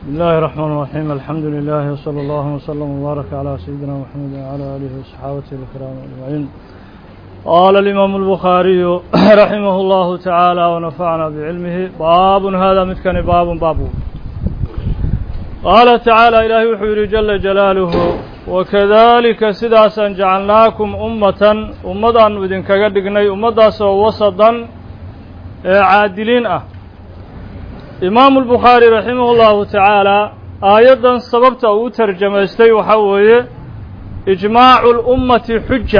بسم الله الرحمن الرحيم الحمد لله وصلى الله وسلم وبارك على سيدنا محمد وعلى آله وصحابته الكرام أجمعين. قال الإمام البخاري رحمه الله تعالى ونفعنا بعلمه باب هذا متكن باب قال تعالى إلهي وحير جل جلاله وكذلك سداسا جعلناكم أمة ودين كقدقني أمة وسطا عادلين إمام البخاري رحمه الله تعالى آيادا سببت أو ترجمة استي وحوية إجماع الأمة حجة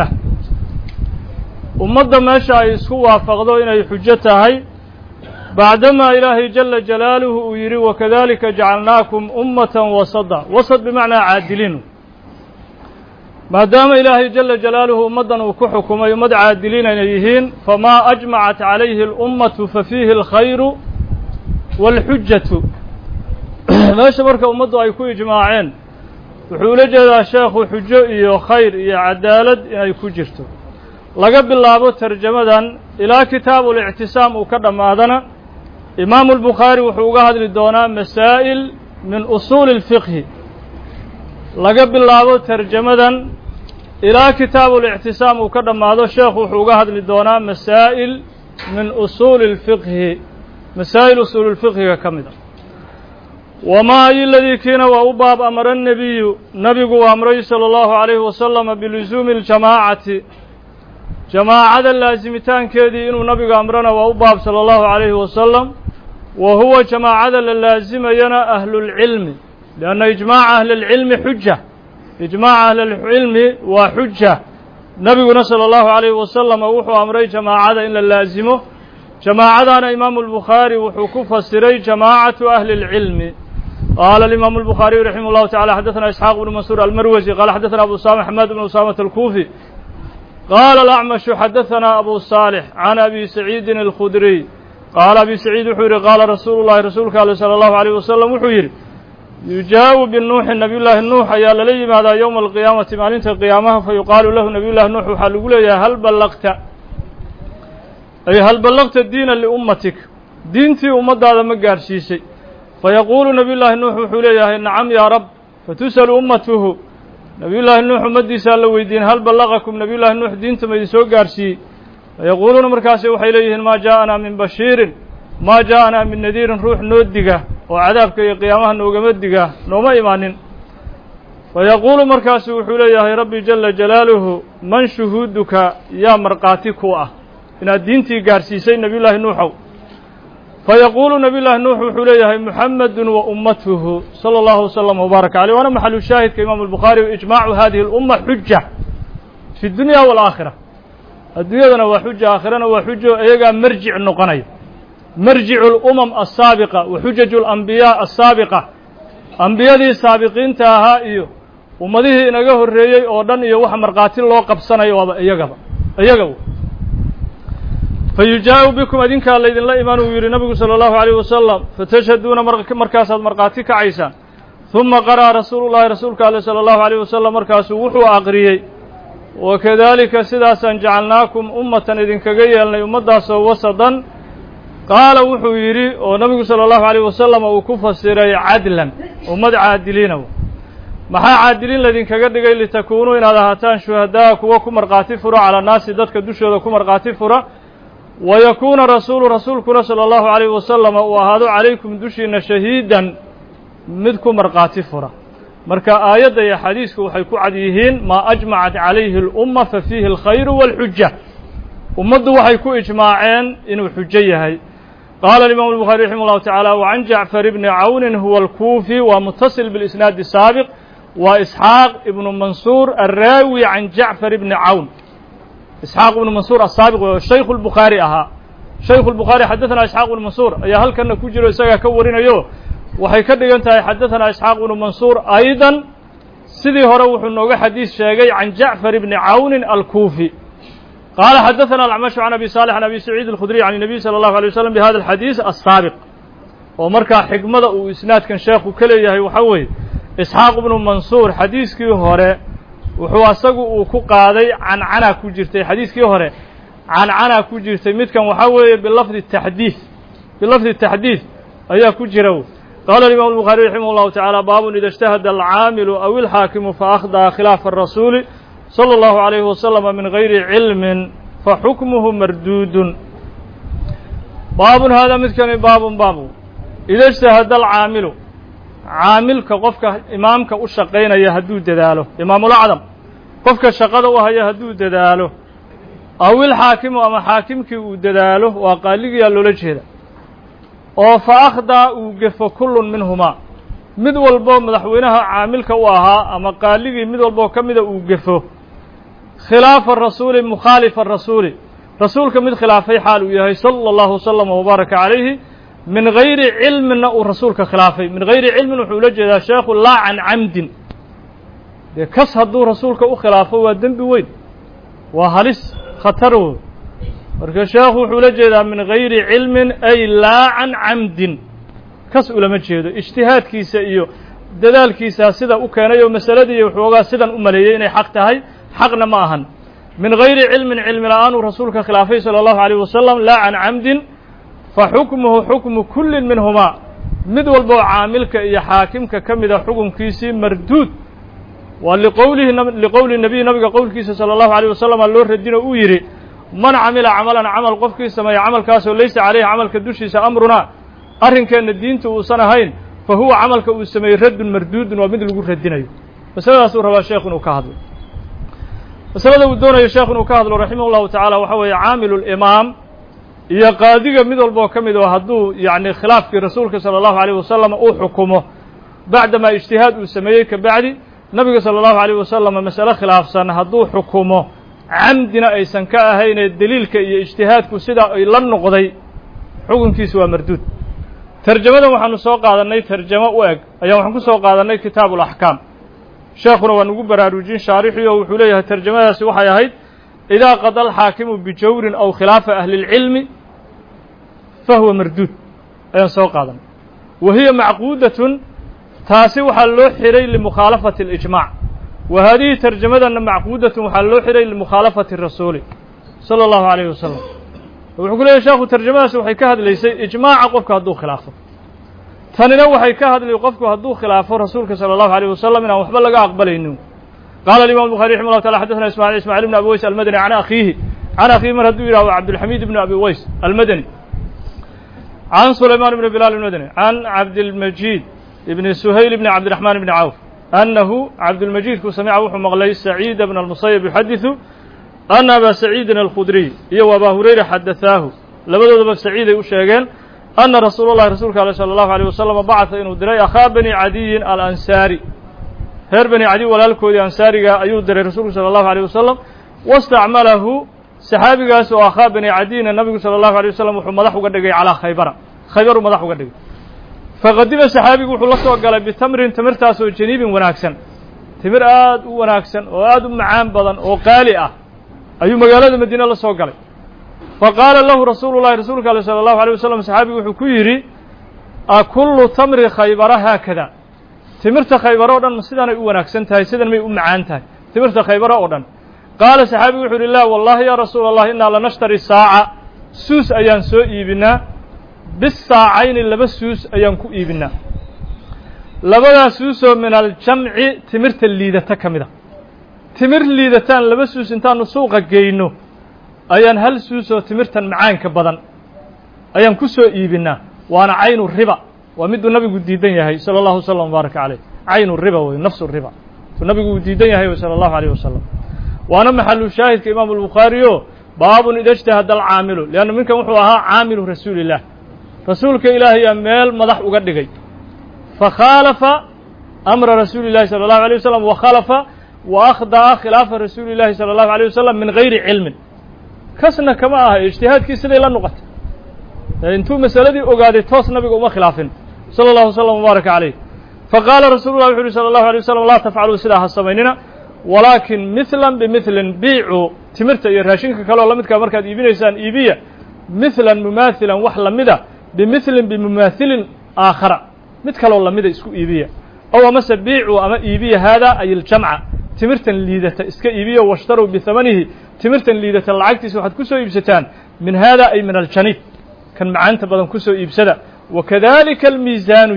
أمة ما شاء يسكوا فقدوا إن حجتها بعدما إلهي جل جلاله يري وكذلك جعلناكم أمة وسطا وسط بمعنى عادلين ما دام إلهي جل جلاله أمة وكحكم يمد عادلين إليهين فما أجمعت عليه الأمة ففيه الخير والحجة ما شبرك أمضوا يكون إجماعين وحول جدا شيخ حجة إيو خير إيو عدالة يكون جرته لقب الله ترجمة إلى كتاب الاعتصام وكرم هذا إمام البخاري وحوقها للدونا مسائل من أصول الفقه لقب الله ترجمة إلى كتاب الاعتصام وكرم هذا الشيخ وحوقها للدونا مسائل من أصول الفقه مسائل أصول الفقه كمدة وما الذي كان وأباب أمر نبي أمره صلى الله عليه وسلم بلزوم الجماعة جماعة اللازمتان كذي إنه نبي أمرنا وأباب صلى الله عليه وسلم وهو جماعة اللازم ينا أهل العلم لأن إجماع أهل العلم حجة إجماع أهل العلم وحجة نبينا صلى الله عليه وسلم وحو أمره جماعة إلا اللازمه جماعتنا إمام البخاري وحكوف السري جماعة أهل العلم. قال الإمام البخاري رحمه الله تعالى حدثنا إسحاق بن منصور المروزي قال حدثنا أبو أسامة حماد بن أسامة الكوفي قال الأعمش حدثنا أبو صالح عن أبي سعيد الخدري قال أبي سعيد حوري قال رسول الله رسولك صلى الله عليه وسلم حوري يجاوب النوح النبي الله النوح يا للي ماذا يوم القيامة مالنت القيامة فيقال له نبي الله النوح حلقوا يا هل بلغت أي هل بلغت الدين لأمتك دينتي أمد هذا مقار شيء فيقول نبي الله النوح حليه نعم يا رب فتسأل أمته نبي الله النوح مدي سأل ويدين هل بلغكم نبي الله النوح دينتم يسوع قارشي فيقولون مركاسي وحيليه ما جاءنا من بشير ما جاءنا من نذير روح نودقه وعذابك يا قيامه نوغمدقه نوما إيمانين فيقول مركاسي وحليه يا ربي جل جلاله من شهودك يا مرقاتك إن الدينتي قارسيسي نبي الله نوح فيقول نبي الله نوح حليه محمد وأمته صلى الله وسلم وبارك عليه وأنا محل الشاهد كإمام البخاري وإجماع هذه الأمة حجة في الدنيا والآخرة الدنيا وحجة آخرنا وحجة أيها مرجع النقني مرجع الأمم السابقة وحجج الأنبياء السابقة أنبياء ذي السابقين تاهائيو ومذيه نجاه الرئي أودن يوح مرقاتل الله قبصنا أيها فيجاوب بكم أدينك الذين لا إيمانوا يري نبي صلى الله عليه وسلم فتشهدون مركز مرقاتك عيسى ثم قرأ رسول الله رسولك صلى الله عليه وسلم مركز وحو أقريي وكذلك سداسا جعلناكم أمة إذن كجيلنا أمة وسطا قال وحو يري ونبي صلى الله عليه وسلم وكف السري عدلا أمة عادلين محا عادلين الذين كجدجي لتكونوا إن هذا هاتان شهداء وكم مرقاتي فرع على الناس ذاتك دوشوا وكم مرقاتي فرع ويكون رسولكم صلى الله عليه وسلم وهذا عليكم دشنا شهيدا مدكم مرقاتي فرا مركا آيات يا حديثك وحيكو عديهين ما أجمعت عليه الأمة ففيه الخير والحجة ومد وحيكو إجماعين إنه حجية هي. قال الإمام البخاري رحمه الله تعالى وعن جعفر بن عون هو الكوفي ومتصل بالإسناد السابق وإسحاق بن منصور الراوي عن جعفر بن عون إسحاق بن منصور السابق والشيخ البخاري شيخ البخاري حدثنا إسحاق بن منصور يا هل كان كوجر إسحاق كورين يو وحيكدي أنت حدثنا إسحاق بن منصور أيضا سيدي هروح النوغ حديث شاقي عن جعفر بن عون الكوفي قال حدثنا الأعمش عن أبي صالح عن أبي سعيد الخدري عن النبي صلى الله عليه وسلم بهذا الحديث السابق ومركا حكمة وإسناد كان شيخ كليه وحوي إسحاق بن منصور حديث كي هوري wuxuu asagu uu ku qaaday cana ku jirtay xadiiskii hore cana ku jirtay midkan waxa weeye bilafdi tahdith ayaa ku jira قال الإمام البخاري رحمه الله تعالى باب إذا اجتهد العامل أو الحاكم فأخطأ خلاف الرسول صلى الله عليه وسلم من غير علم فحكمه مردود باب هذا مثل باب إذا اجتهد العامل عامل كقفك إمامك أشقين يهدو دداله إمام الأعظم قفك الشقة وهيهدو دداله أو الحاكم أما حاكمك دداله وقال لي يا لولجهده oo fa akhda uu gafo kullun minhuma mid walbo madaxweynaha caamilka u ahaa ama qaaligii mid walbo kamida uu gafo khilaafa rasuuli mukhalifa rasuuli rasuulka mid khilaafay xaal uu yahay sallallahu sallam wa baraka alayhi min ghayri ilmin uu rasuulka khilaafay min ghayri ilmin wuxuu la jeedaa sheekhu la an amdin de kas haduu rasuulka u khilaafo waa dambi weyn waa halis khatar marka sheekhu wuxuu la jeedaa min ghayri cilmin ay laa can camdin kas ulama jeedo ijtihaadkiisa iyo dadaalkiisa sida u keenay oo masaladii wuxuugaa sidan u maleeyay inay xaq tahay xaqna ma ahan min ghayri cilmin cilmi la'aan rasuulka khilaafay sallallahu alayhi wasallam laa can camdin fa hukmuhu hukmu kullin minhuma mid walbo caamilka iyo xaakimka kamida xukunkiisii marduud wa liqawli nabiga qowlkiisa sallallahu alayhi wasallam loo radino uu yiri man camila camalan camal qofkii sameeya camalkaasoo laysa calayhi camalka dushiisa amrunaa arrinkeenna diinta uusan ahayn fa huwa camalka uu sameeyey raddun marduudun waa mid lagu radinayo masaladaasuu rabaa sheekhu inuu ka hadlo masalada uu doonayo sheekhu inuu ka hadlo raximah llahu tacaala waxaa weeye caamilu limaam iyo qaadiga mid walboo ka mid oo hadduu yacni khilaafkii rasuulka sala allahu alayh wasalam uu xukumo bacdamaa ijtihaad uu sameeyey ka bacdi nabiga sala allahu alayh wasalam masale khilaafsan hadduu xukumo camdina aysan ka ahaynee daliilka iyo ijtihaadku sidaa ay la noqday xukunkiisu waa marduud tarjamadan waxaanu soo qaadanay tarjamo u eg ayaan waxaan ku soo qaadanay kitaabu alaxkaam sheekhuna waa nugu baraarujin shaarixii oo wuxuu leeyahay tarjamadaasi waxay ahayd idaa qada alxaakimu bijawrin aw khilaafa ahli اlcilmi fahuwa marduud ayaan soo qaadanay wa hiya macquudatun taasi waxaa loo xiray limukhaalafati اlijmac وهذه ترجمة معقودة وحلو حري لمخالفة الرسول صلى الله عليه وسلم ويقول يا شيخ ترجمة وحي كهد ليس إجماع قفك هدو خلافه ثاني وحي كهد لي قفك هدو خلافه رسولك صلى الله عليه وسلم إنه وحبل لقى أقبلينه قال الإمام البخاري رحمه الله تعالى حدثنا إسماعيل بن أبي ويس المدني عن أخيه من هدو إلى عبد الحميد بن أبي ويس المدني عن سليمان بن بلال المدني عن عبد المجيد بن سهيل بن عبد الرحمن بن عوف أنه عبد المجيد سمع وحو مغلي سعيد بن المصيب يحدث أن أبا سعيد الخدري وأبا هريرة حدثاه لبدأ أبا سعيد يشيغان أن رسول الله صلى الله عليه وسلم بعث إنه دري أخا بني عدي الأنساري هير بني عدي والالكو الأنساري أيود دري رسول صلى الله عليه وسلم واستعمله صحابي قاس أخا بني عدي النبي صلى الله عليه وسلم وحو مدحو قدقي على خيبر مدحو قدقي فقدم الصحابي وحو لسو قال بتمر تمرتاس جنيب وناكسن تمر آد وناكسن وآد معان بدن وقالي أي مقالة المدينة لسو قال فقال له رسول الله صلى الله عليه وسلم صحابي وحو كيري أكل تمر خيبر هكذا تمرت خيبر أودن سيدان وناكسن تاي سيدان مي معان تاي تمرت خيبر أودن قال صحابي وحو الله والله يا رسول الله إنا لنشتري ساعة سوس أيان سو إيبنا بالساعين لبسوس أيام كو إيبنا لبدا سوسو من الجمع تمرت الليدة كمدا تمر الليدتان لبسوس انتان سوق جينو أيان هل سوسو تمرتان معان كبدن أيام كسو إيبنا وأنا عين الربا ومد النبي قديدن يهي صلى الله وسلم وبارك عليه عين الربا ونفس الربا النبي قديدن يهي صلى الله عليه وسلم وأنا محل شاهد كإمام البخاري باب إذا اجتهد العامل لأن منكم وحوها عامل رسول الله رسولك إلهي ميل مدح وقدقي فخالف أمر رسول الله صلى الله عليه وسلم وخالف وأخضع خلاف رسول الله صلى الله عليه وسلم من غير علم كسنا كما اجتهاد كيسنا إلى النقط انتو مسألة دي أقادي توس نبي وما خلافين صلى الله وسلم وبارك عليه فقال رسول الله صلى الله عليه وسلم لا تفعلوا سلاح السمينين ولكن مثلا بمثل بيعوا تمرت يرهاشنك كالو لمدك مركز إيبينيسان إيبيا مثلا مماثلا وحلمدا بمثل بمماثل آخر متكلو لمدا اسكو إيبيا أو مس بيعوا أما إيبيا هذا أي الجمع تمرتا ليدة اسكا إيبيا واشتروا بثمنه تمرتا ليدة العكتس وحد كسو إبستان من هذا أي من الجنيب كان معانت بدن كسو إبسدا وكذلك الميزان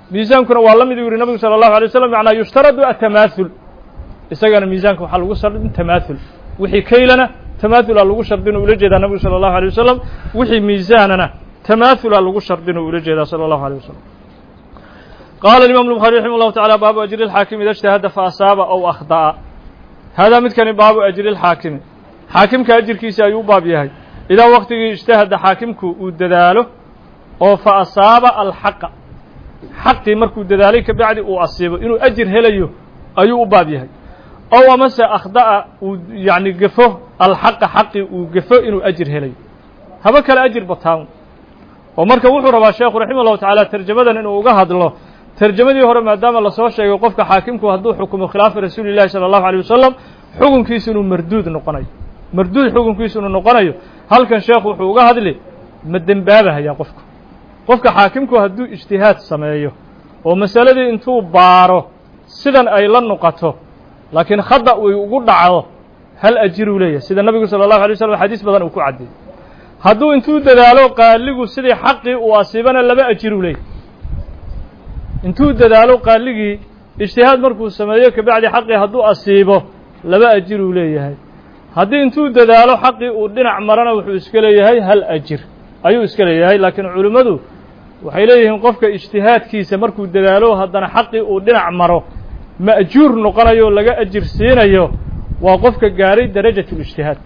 miisaankuna waa la mid uu yihi nabigu salى الlahu عalيه wasalam macnaa yushtaradu atamaaثul isagana miisaanka waxaa lagu shardin tamaaثul wixii kaylana tamaaثula lagu shardin ula jeedaa nabigu salى الlahu عalيه wasalam wixii miisaanana tamaaثula lagu shardin ula jeedaa salى الlahu عalيه wasalam qaala الimam الbخarي raximه الlahu taعalى baabu ajri الxaakimi ida اجtahada faasaaba aw akhda'a haadaa midkani baabu ajri الxaakimi xaakimka ajirkiisa ayuu u baab yahay idaa waktigii ijtahada xaakimku uu dadaalo oo fa asaaba alxaqa xaqii markuu dadaalay ka bacdi uu asiibo inuu ajir helayo ayuu u baab yahay ow amase akhda'a uu yacni gefo alxaqa xaqii uu gefo inuu ajir helayo haba kale ajir bataan oo marka wuxuu rabaa sheekhu raximah ullahu tacaala tarjamadan inuu uga hadlo tarjamadii hore maadaama lasoo sheegay qofka xaakimku hadduu xukumo khilaafa rasuuli llahi sala allahu alيyh wasalam xukunkiisu inuu marduud noqonayo marduud xukunkiisu inuu noqonayo halkan sheekhu wuxuu uga hadli ma dembaabahayaa qofka xaakimku hadduu ijtihaad sameeyo oo masaladii intuu baaro sidan ay la noqoto laakiin khada uu ugu dhaco hal ajiruu leeyahay sida nabigu salى الlahu alay waslm xadiis badan uu ku caddeeyey hadduu intuu dadaalo qaaligu sidii xaqii uu asiibana laba ajiruu leeyahay intuu dadaalo qaaligii ijtihaad markuu sameeyo kabacdi xaqii hadduu asiibo laba ajiruu leeyahay haddii intuu dadaalo xaqii uu dhinac marana wuxuu iska leeyahay hal ajir ayuu iska leeyahay laakiin culimmadu waxay leeyihiin qofka ijtihaadkiisa markuu dadaalo haddana xaqii uu dhinac maro ma'juur noqonayo laga ajir siinayo waa qofka gaaray darajat اlijtihaad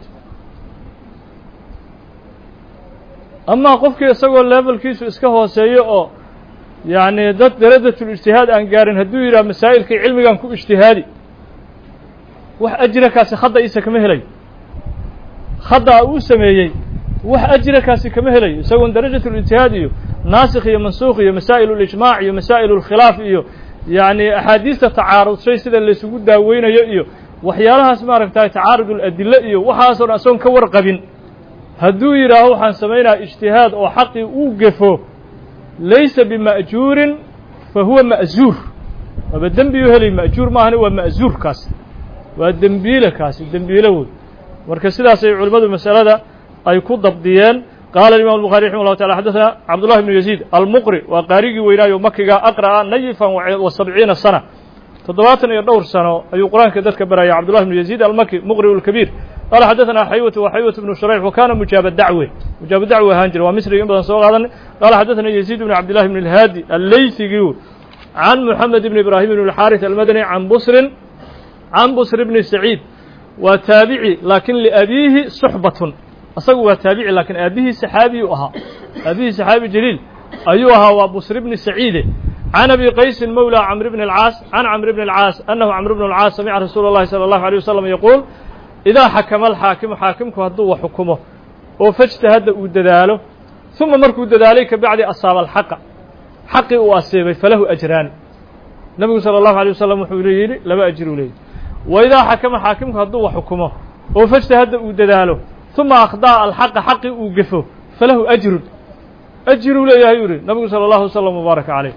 amaa qofkii isagoo levelkiisu iska hooseeyo oo yacni dad darajat اlijtihaad aan gaarin hadduu yidhaha masaa'ilkii cilmigan ku ijtihaadi wax ajira kaasi khada isa kama helayo khada uu sameeyey wax ajira kaasi kama helayo isagoon darajat اlijtihaad iyo naasikh iyo mansuukh iyo masaa'il اlijmaac iyo masaa'il اlkhilaaf iyo yacni axaadiista tacaarudshay sida laysugu daaweynayo iyo waxyaalahaas maaragtay tacaarud اladile iyo waxaasoo dhan asagoon ka warqabin hadduu yidhaaho waxaan samaynaa ijtihaad oo xaqii uu gefo laysa bima'juurin fa huwa ma'zuur waaba dembiyuu helay ma'juur maahane waa ma'zuur kaasi waa dembiile kaasi dembiile wood marka sidaasay culimmadu masalada ay ku dabdiyeen qaala imam الbخarي raximه الlahu taعala xadaثna cabdullahi bnu yaziid almuqri waa qaarigii weynaayo makiga aqra'a nayifan wa sabciina sana 70 iyo dhowr sano ayuu qur-aanka dadka baraya cabdullahi bnu yaziid almaki muqri اlkabiir qaala xadaثna xaywatu wa xaywatu bnu shurayx wa kana mujaaba dacwe ahaan jira waa misriga in badan soo qaadanay qaala xadaثna yaziid bn cabdillahi bn اlhaadi allaysigii can muxamed bn ibrahim bn اlxaariث almadani can busr bni saciid waa taabici laakin liabiihi suxbatun asagu waa taabici laakiin aabihii saxaabiyuu ahaa aabihii saxaabi jaliil ayuu ahaa waa busr bni saciide can abi qaysin mawlى camr bn اlcaas can camr bn اlcaas annahu camr bn اlcaas samica rasuula اllahi salى الlahu عalيه wasalam yaquul idaa xakama alxaakimu xaakimku hadduu wax xukumo oo fajtahadda uu dadaalo uma markuu dadaalay kabacdi asaaba alxaqa xaqii uu asiibay falahu ajraani nabigu salى الlahu عalيه wasalam wuxuu yidhi laba ajiruu leeyahy wa idaa xakama xaakimku hadduu wax xukumo oo fajtahadda uu dadaalo uma akhda'a alxaqa xaqii uu gefo falahu ajrun ajiruu leeyahay yuu yihi nabigu salى الlahu wasalam mubaaraka caleyh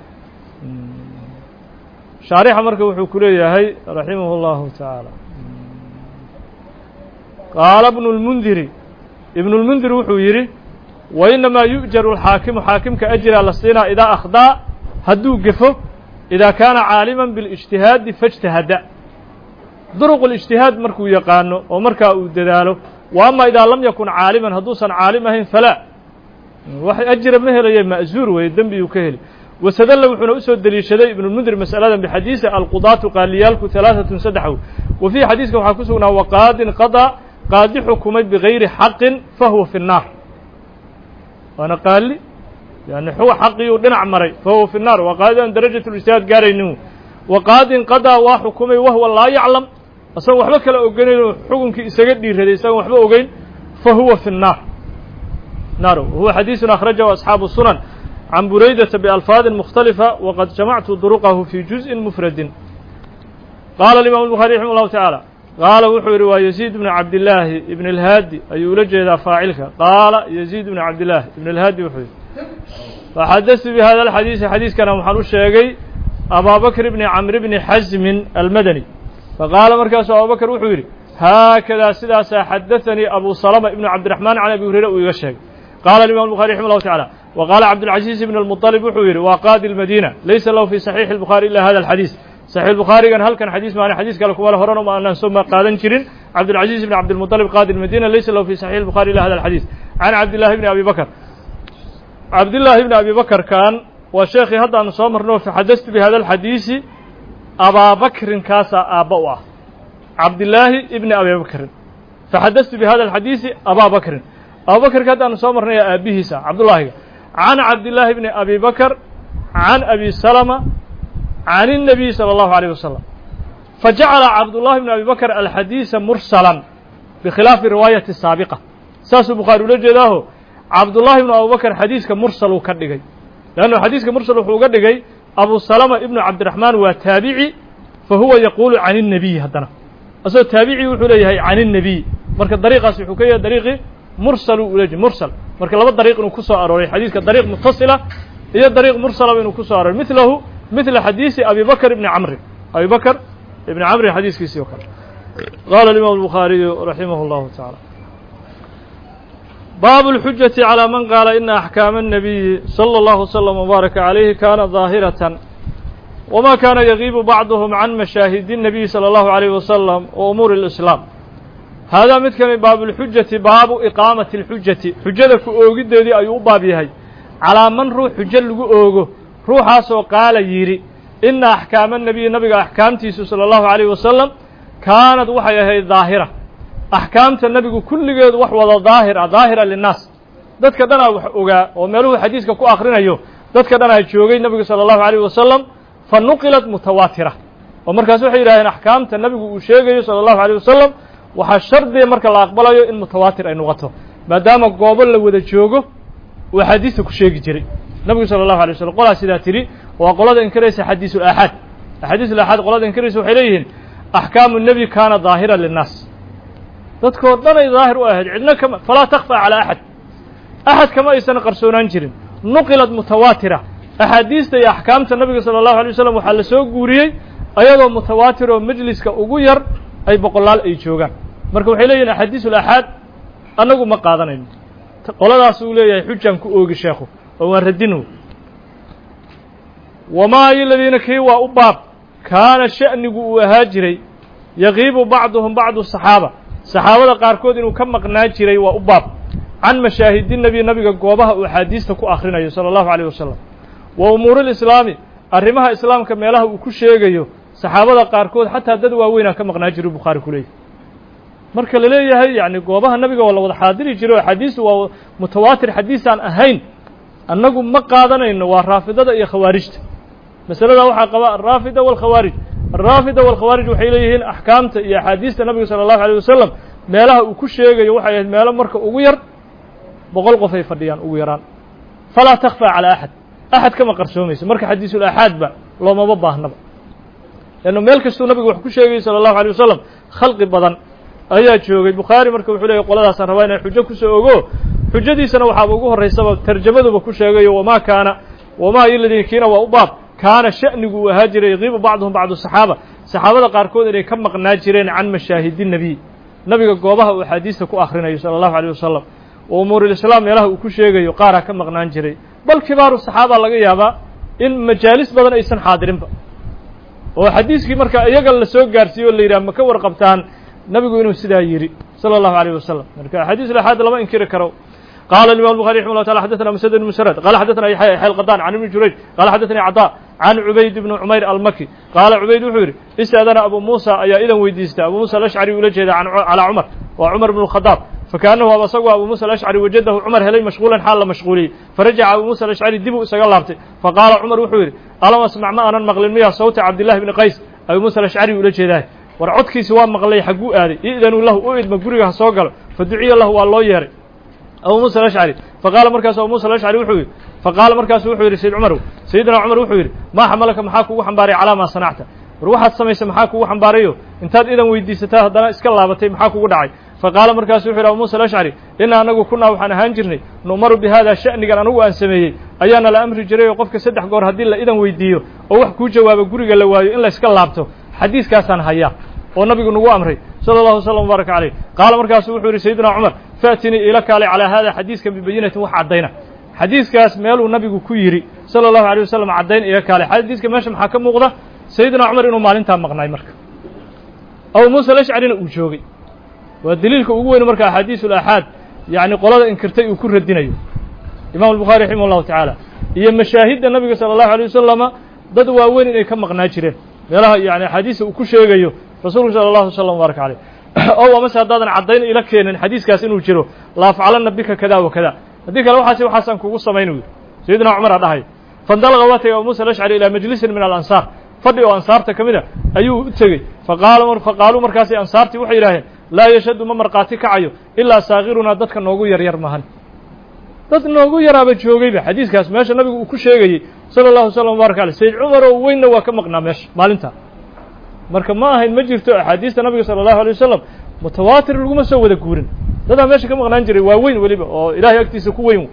shaarixa marka wuxuu ku leeyahay raximah اllahu taعaalى qaala ibnu اlmundiri wuxuu yidhi wa inamaa yu'jaru alxaakimu xaakimka ajraa la siinaa idaa akhdaa hadduu gefo idaa kaana caaliman biاlijtihaadi faاjtahada duruq اlijtihaad markuu yaqaano oo markaa uu dadaalo wa ama idaa lam yakun caaliman hadduusan caalim ahayn falaa wax ajira ma helaye ma'zuur weeye dembiyuu ka heli wasadalla wuxuuna usoo deliishaday ibnulmundir mas'aladan bixadiisi alqudaatu qaaliyaalku 3 saddex wa fiihi xadiiska waxaa ku sugnaa waqaadin qadaa qaadi xukumay bigayri xaqin fahuwa fi الnaar waana qaali yani xaqiyuu dhinac maray fahuwa fi الnaar waa qaadi aan darajat اlijtihaad gaaraynin waqaadin qadaa waa xukumay wahwa laa yaclam asagoon waxba kala ogenayn xukunkii isaga dhiiraday isagoon waxba ogeyn fahuwa fi الnaar huwa xadiiثun akhrajahu asxaabu sunan can buraydata bialfaadin mukhtalifa waqad jamactu duruqahu fi juzءin mufradin qaala imam الbخarي raximah الlahu taعaalى qaala wuxuu yidhi waa yaziid bnu cabdillaahi ibn اlhaadi ayuu ula jeedaa faacilka qaala yaziid bnu cabdillaahi ibn اlhaadi wuxuu yidhi faxadaثtu bihada alxadiisi xadiiskana waxaan u sheegay ababakr bni camr bni xasmin almadani faqaala markaasuu abubakr wuxuu yidhi haakadaa sidaasaa xadaثanii abu salama ibnu cabdiraxmaan can abi hurayra uu iga sheegay qaala imam الbخarي raximah الlahu taعalى وقال عبد العزيز بن المطلب وحوير وقاضي المدينة ليس له في صحيح البخاري إلا هذا الحديث صحيح البخاري كان هل كان حديث معنى حديث قال كوالا هرنا ما أن ثم قادن شرين عبد العزيز بن عبد المطلب قاضي المدينة ليس له في صحيح البخاري إلا هذا الحديث عن عبد الله بن أبي بكر عبد الله بن أبي بكر كان وشيخي هذا أن صامرنا فحدثت بهذا الحديث أبا بكر كاسا أبوه عبد الله بن أبي بكر فحدثت بهذا الحديث أبا بكر أبو بكر كان أن صامرنا يا أبيه عبد الله عن عبد الله بن أبي بكر عن أبي سلمة عن النبي صلى الله عليه وسلم فجعل عبد الله بن أبي بكر الحديث مرسلا بخلاف الرواية السابقة ساس البخاري لجده عبد الله بن أبي بكر حديث مرسل وكدغي لأنه حديث مرسل وكدغي أبو سلمة ابن عبد الرحمن وتابعي فهو يقول عن النبي هذا أصل تابعي وحليه عن النبي مركز طريقة سحوكية طريقة مرسل ولج مرسل marka laba dariiq inuu ku soo arooray xadiiska dariiq muttasila iyo dariiq mursala inuu ku soo arooray مثل حديث أبي بكر ابن عمرو حديث كيسي وكذا قال الإمام البخاري رحمه الله تعالى باب الحجة على من قال إن أحكام النبي صلى الله وسلم وبارك عليه كان ظاهرة وما كان يغيب بعضهم عن مشاهد النبي صلى الله عليه وسلم وأمور الإسلام هذا مثل باب الحجة باب إقامة الحجة حجة أوجد ذي أيوب بابيهاي على من روح حجة أوجه روح قال يري إن أحكام النبي أحكامتي صلى الله عليه وسلم كانت وحيها ظاهرة أحكامة النبي كل جد وحوض ظاهرة للناس ذات كدنا وجا وملوه حديث كو آخرين أيوه ذات كدنا يشوجي النبي صلى الله عليه وسلم فنقلت متواترة ومركز وحيها إن أحكامة النبي وشيجي صلى الله عليه وسلم وحشر دي مركز الأقبال إن متواتر أي نقطه ما دام قابل لو شوجه وحديثك شيجي جري النبي صلى الله عليه وسلم قال سيداتري وقال إن كريس حديث الآحاد حديث الآحاد قال إن كريس وحليهن أحكام النبي كان ظاهرا للناس تذكر لنا ظاهر واحد عندنا كما فلا تخفى على أحد كما يسن قرسونان جرين نقلت متواترة أحاديث أحكام النبي صلى الله عليه وسلم وحل سوق قوري أيضا متواتر ومجلس كأغير أي بقلال أي شوغان مركب حليهن حديث الآحاد أنكم ما قادنين قال الله سؤالي حجة كأوغي شيخه وردينه وما الذين كيوا أباب كان شأنه وهاجري يغيب بعضهم بعض الصحابة قاركود إنه كم مقناجري وأباب عن مشاهد النبي قوبها وحديثك آخرين صلى الله عليه وسلم وأمور الإسلام أرمها إسلام كما له وكل شيء صحابة قاركود حتى ددوا وين كم مقناجري بخاري كليه marka la leeyahay yani goobaha nabiga wala wada xaadiri jiray xadiis waa mutawaatir xadiisan ahayn annagu ma qaadanayno waa raafidada iyo khawaarijta masalada waxa qaba raafida wal khawaarij waxay leeyihiin ahkaamta iyo xadiista nabiga sallallahu alayhi wasallam meelaha uu ku sheegayo waxa ay meelo marka ugu yar 100 qof ay fadhiyaan ugu yaraan fala takhfa ala ahad kama qarsoomayso marka xadiisul ahad ba looma baahnaba lano meel kasto nabiga wax ku sheegay sallallahu alayhi wasallam khalqi badan ayaa joogay Bukhari marka wuxuu leeyahay qoladaas aan rabaa inay xujo ku soo ogo xujadiisana waxa ugu horeysaba tarjamaduba ku sheegayo wama yiladiina waa u baab kaana sha'nigu wahaajira yaqiib bacdhum bacd saxaabada qaarkood inay ka maqnaa jireen can mashaahidin nabiga goobaha uu xadiista ku akhrinayo sallallahu alayhi wasallam oo umuurul islaam meelaha uu ku sheegayo qaar ka maqnaan jiray bal kibaaru saxaaba laga yaaba in majaalis badan aysan xaadirinba oo xadiiskii marka iyaga la soo gaarsiiyo la yiraahdo ma ka warqabtaan nabigu inuu sidaa yiri sallallahu alayhi wasallam marka xadiis la xad lama inkiri karo قال الإمام البخاري رحمه الله تعالى حدثنا مسدد بن مسرد قال حدثنا يحيى القطان عن ابن جريج قال حدثني عطاء عن عبيد بن عمير المكي قال عبيد وحوري استأذن أبو موسى أيا إذا ويديست أبو موسى الأشعري ولجه على عمر وعمر بن الخطاب فكأنه أبو موسى الأشعري وجده عمر هلي مشغولا حال مشغولي فرجع أبو موسى الأشعري دبوا سقلابته فقال عمر وحوري ألم أسمع ما أنا مغلي المياه صوت عبد الله بن قيس أبو موسى الأشعري ولجه ذا ورعدك سواء مغلي حقو آري إذن له أؤيد مقبورها سوقل فدعي الله والله ياري أبو موسى الأشعري فقال مركز أبو موسى الأشعري وحوي سيدنا عمر وحوي ما حملك محاكو وحنباري على ما صنعت روحت سميس محاكو وحنباريو انتاد إذا ويديستاه هدنا اسكاللابتي محاكو ودعي فقال مركز وحوي أبو موسى الأشعري إنا أنه كنا وحنا هانجرني نمر بهذا الشأن قال أنه أنسميه أيانا الأمر جري وقفك سدح قور هدي الله إذا ويديو ووحكو جواب قرق اللوايو إلا اسكاللابتو حديث كاسان هيا والنبي نو أمري صلى الله عليه وسلم وبارك عليه قال مركز وحوري سيدنا عمر فأتني إليك على هذا حديث ببينة وحدينا xadiiskaas meeluu nabigu ku yidhi sala allahu alayh wasalam caddayn iga kaale xadiiska meesha maxaa ka muuqda sayidina cumar inuu maalintaa maqnaay marka abu muusa alashcarina uu joogay waa daliilka ugu weyn marka axaadiisu alaxaad yacni qolada inkirtay uu ku radinayo imam albukhaari raximah allahu tacaala iyo mashaahidda nabiga sala allahu alay wasalama dad waaweyn inay ka maqnaa jireen meelaha yani axaadiisa uu ku sheegayo rasuulku sala allahu wasalam baaraka caleyh ow amase haddaadan caddayn ila keenin xadiiskaas inuu jiro laafcalanna bika kada wa kada haddii kale waxaasaan kugu samaynu yidhi sayidina cumar aa dhahay fandalaqa waa tegey abu muusa alashcari ilaa majlisin min alansaar fadhi oo ansaarta ka mid a ayuu u tegey faqaaluu markaasi ansaartii waxay yidhaaheen laa yashhadu ma markhaati kacayo ilaa saakirunaa dadka noogu yaryar mahan dad noogu yaraaba joogayba xadiiskaas meesha nabigu uu ku sheegayey sala allahu wasalam baaraka aleyh sayid cumar oo weynna waa ka maqnaa meesha maalintaa marka ma ahayn ma jirto axaadiista nabiga sala allahu alay wasalam mutawaatir laguma soo wada guurin dadaa meesha ka maqnaan jiray waa weyn weliba oo ilahay agtiisa ku weyn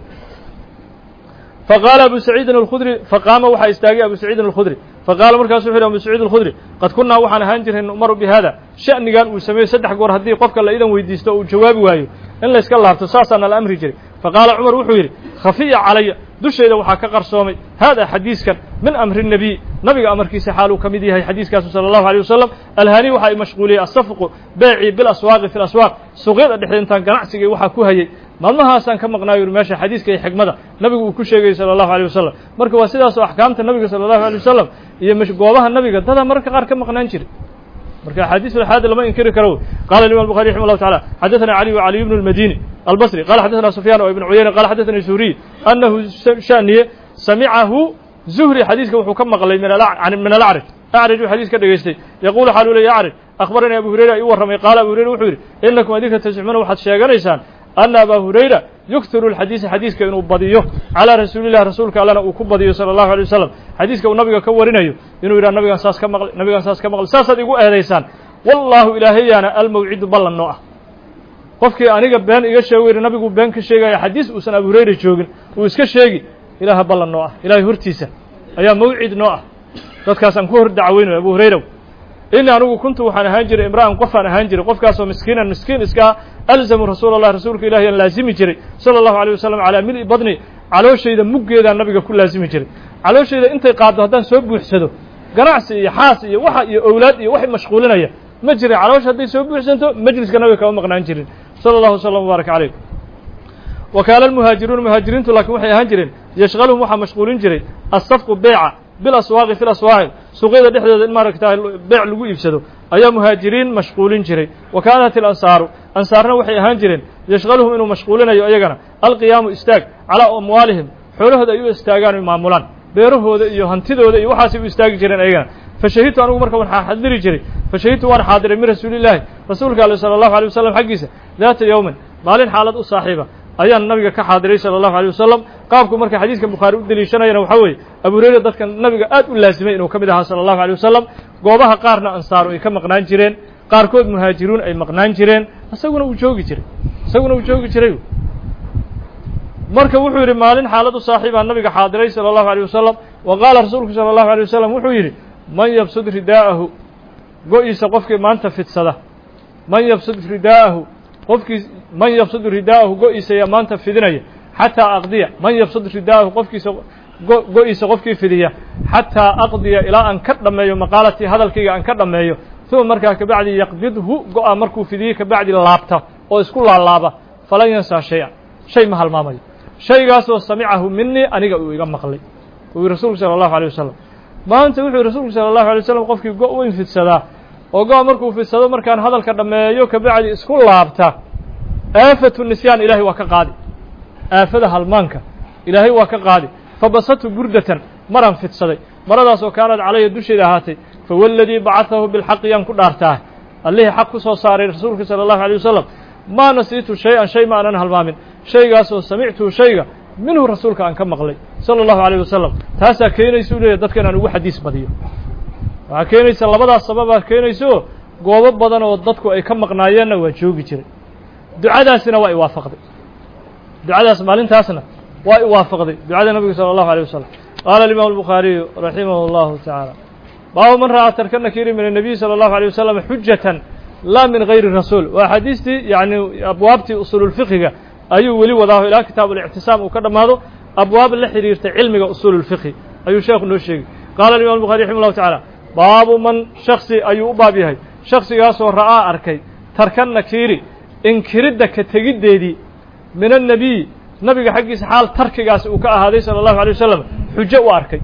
faqaala abu saciidin alkhudri faqaama waxaa istaagay abu saciidin alkhudri faqaala markaasu wuxu yhi abu saciid alkhudri qad kunnaa waxaan ahaan jirnay nu'maru bi hada sha'nigan uu sameeyo 3 goor haddii qofka la idan weydiisto uu jawaabi waayo in la iska laabto saasaana la amri jiray faqaala cumar wuxuu yidhi khafiya calaya dushayda waxaa ka qarsoomay hada xadiiskan min amri الnabiy nabiga amarkiisa xaaluu ka mid yahay xadiiskaasu salى الlahu عalيه wasalam alhani waxaa i mashquuliyey asafqu beecii bilaswaaqi fi laswaaq suuqyada dhexdeed intaan ganacsigay waxaa ku hayay maalmahaasaan ka maqnaayo yuri meesha xadiiska iyo xikmada nabigu uu ku sheegayey salى الlahu عalيه wasalam marka waa sidaasoo axkaamta nabiga salى الlahu عalيه wasalam iyo goobaha nabiga dadaa mararka qaar ka maqnaan jiray marka axaadiis alxaadi lama inkiri karo qala imam الbuخarي raximah الlahu taعala xadaثana cali wa caliy bn الmadini albصri qala xadaثana sufyaan o ibn cuyayna qala xadaثani suriy anahu shaniye samicahu zuhri xadiiska wuxuu ka maqlay min alacraj acraj uu xadiis ka dhegaystay yaquulu xaalu leya acraj akhbaranii abu hurayra ii warramay qaala abu hurayra wuxuu yidhi inakum adinka tasixuuna waxaad sheeganaysaan ana aba hurayra yuktiru alxadiisa xadiiska inuu badiyo calaa rasuulillahi rasuulka allana uu ku badiyo sala allahu alay wasalam xadiiska uu nabiga ka warinayo inuu yidhaha nabigaan saas ka maqlay nabigaan saas ka maqlay saasaad igu eedaysaan wallaahu ilaahayaana almawcidu ballan noo ah qofkii aniga been iga sheego yidhi nabigu been ka sheegaya xadiis uusan abu hurayra joogin uu iska sheegi ilaaha ballan noo ah ilaahay hortiisa ayaa mawcid noo ah dadkaasaan ku hor dacweynayo abu hurayraw ini anigu kuntu waxaan ahaan jiray imra'an qofaan ahaan jiray qofkaasoo miskiinan miskiin iskaa alzamu rasuula allah rasuulka ilahi aan laazimi jiray sala allahu alيyh wasalam calaa mili badni calooshayda muggeedaan nabiga ku laazimi jiray calooshayda intay qaaddo haddaan soo buuxsado ganacsi iyo xaas iyo waxa iyo owlaad iyo wax mashquulinaya ma jiray caloosha hadday soo buuxsanto majliska nabiga kama maqnaan jirin sala allahu wasalam wbaaraka calayh wa kaana almuhaajiruuna muhaajiriintu laakiin waxay ahaan jireen yashqaluhum waxaa mashquulin jiray asafqu beyca bilaswaaqi fi laswaaqi suuqyada dhexdooda in maaragta beec lagu iibsado ayaa muhaajiriin mashquulin jiray wa kaanat ilansaaru ansaarna waxay ahaan jireen yashqaluhum inuu mashquulinayo iyagana alqiyaamu istaag calaa amwaalihim xoolahooda ay u istaagaan oy maamulaan beerahooda iyo hantidooda iyo waxaasay u istaagi jireen ayagana fashahidtu anigu marka waxaan xadiri jiray fashahidtu waan xaadiray min rasuulillaahi rasuulka ale sala allahu alay wasalam xaggiisa daata yowmin maalin xaalad u saaxiiba ayaan nabiga ka xaadiray sala allahu alيyh wasalam qaabku marka xadiiska bukhaari u deliishanayana waxaa weeye abu hurayra dadka nabiga aad u laasimay inuu ka mid ahaa sala allahu alيyh wasalam goobaha qaarna ansaaru ay ka maqnaan jireen qaarkood muhaajiruun ay maqnaan jireen isaguna uu joogi jiray marka wuxuu yidhi maalin xaalad u saaxiibaa nabiga xaadiray sala allahu alيyh wasalam wa qaala rasuulku sala allahu alيyh wasalam wuxuu yidhi man yabsud ridaa'ahu go-iisa qofkii maanta fidsada man yabsud ridaa'ahu go-iisa yaa maanta fidinaya xataa aqdiya man yabsud ridaa'ahu qofkiisa go-iisa qofkii fidiya xataa aqdiya ilaa aan ka dhammeeyo maqaalatii hadalkayga aan ka dhammeeyo uma markaa kabacdi yaqbidhu go-a markuu fidiyey kabacdi laabta oo isku laalaaba falan yansaa shay-an shay ma halmaamayo shaygaasoo samicahu minii aniga uu iga maqlay uu yihi rasuulku sala allahu alيyh wasalam maanta wuxuu yihi rasuulku sala allahu alay wasalam qofkii go- weyn fidsadaa oo go-a markuu fidsado markaan hadalka dhammeeyo kabacdi isku laabta aafatu nisyaan ilahay waa ka qaadi aafada halmaanka ilaahay waa ka qaadi fabasatu burdatan maraan fidsaday maradaasoo kaanad calaya dushayda ahaatay fawaladii bacatahu bilxaqi yaan ku dhaartaa allihii xaq ku soo saaray rasuulka sala allahu alيyh wasalam maa nasiitu shay-an shay ma aanan halmaamin shaygaasoo samictuhu shayga minhu rasuulka aan ka maqlay sala allahu alيyh wasalam taasaa keenaysa u leeyahy dadka inaan ugu xadiis badiyo waxaa keenaysa labadaas sababaa keenayso goobo badan oo dadku ay ka maqnaayeenna waa joogi jiray ducadaasina waa i waafaqday ducadaas maalintaasna waa i waafaqday ducada nabiga salى الlahu عalيه wasalam qaala الimam الbukhaariyu raximah الlahu taعaalى baabu man ra'aa tarka nakiri min الnabiy salى الlahu عalيه wasalam xujatan laa min gayri rasuul waa xadiistii yani abwaabtii usuululfiqiga ayuu weli wadaaho ilaa kitaabu اlictisaam uu ka dhammaado أبواب الحريرة علمك أصول الفقه أي شيخ نوشيك قال الإمام البخاري رحمه الله تعالى باب من شخصي أي أبابي شخصي ياسو رأى أركي تركن نكيري إن كردك تجددي من النبي نبي حقي حال ترك جاس وكأهذا صلى الله عليه وسلم حجة وأركي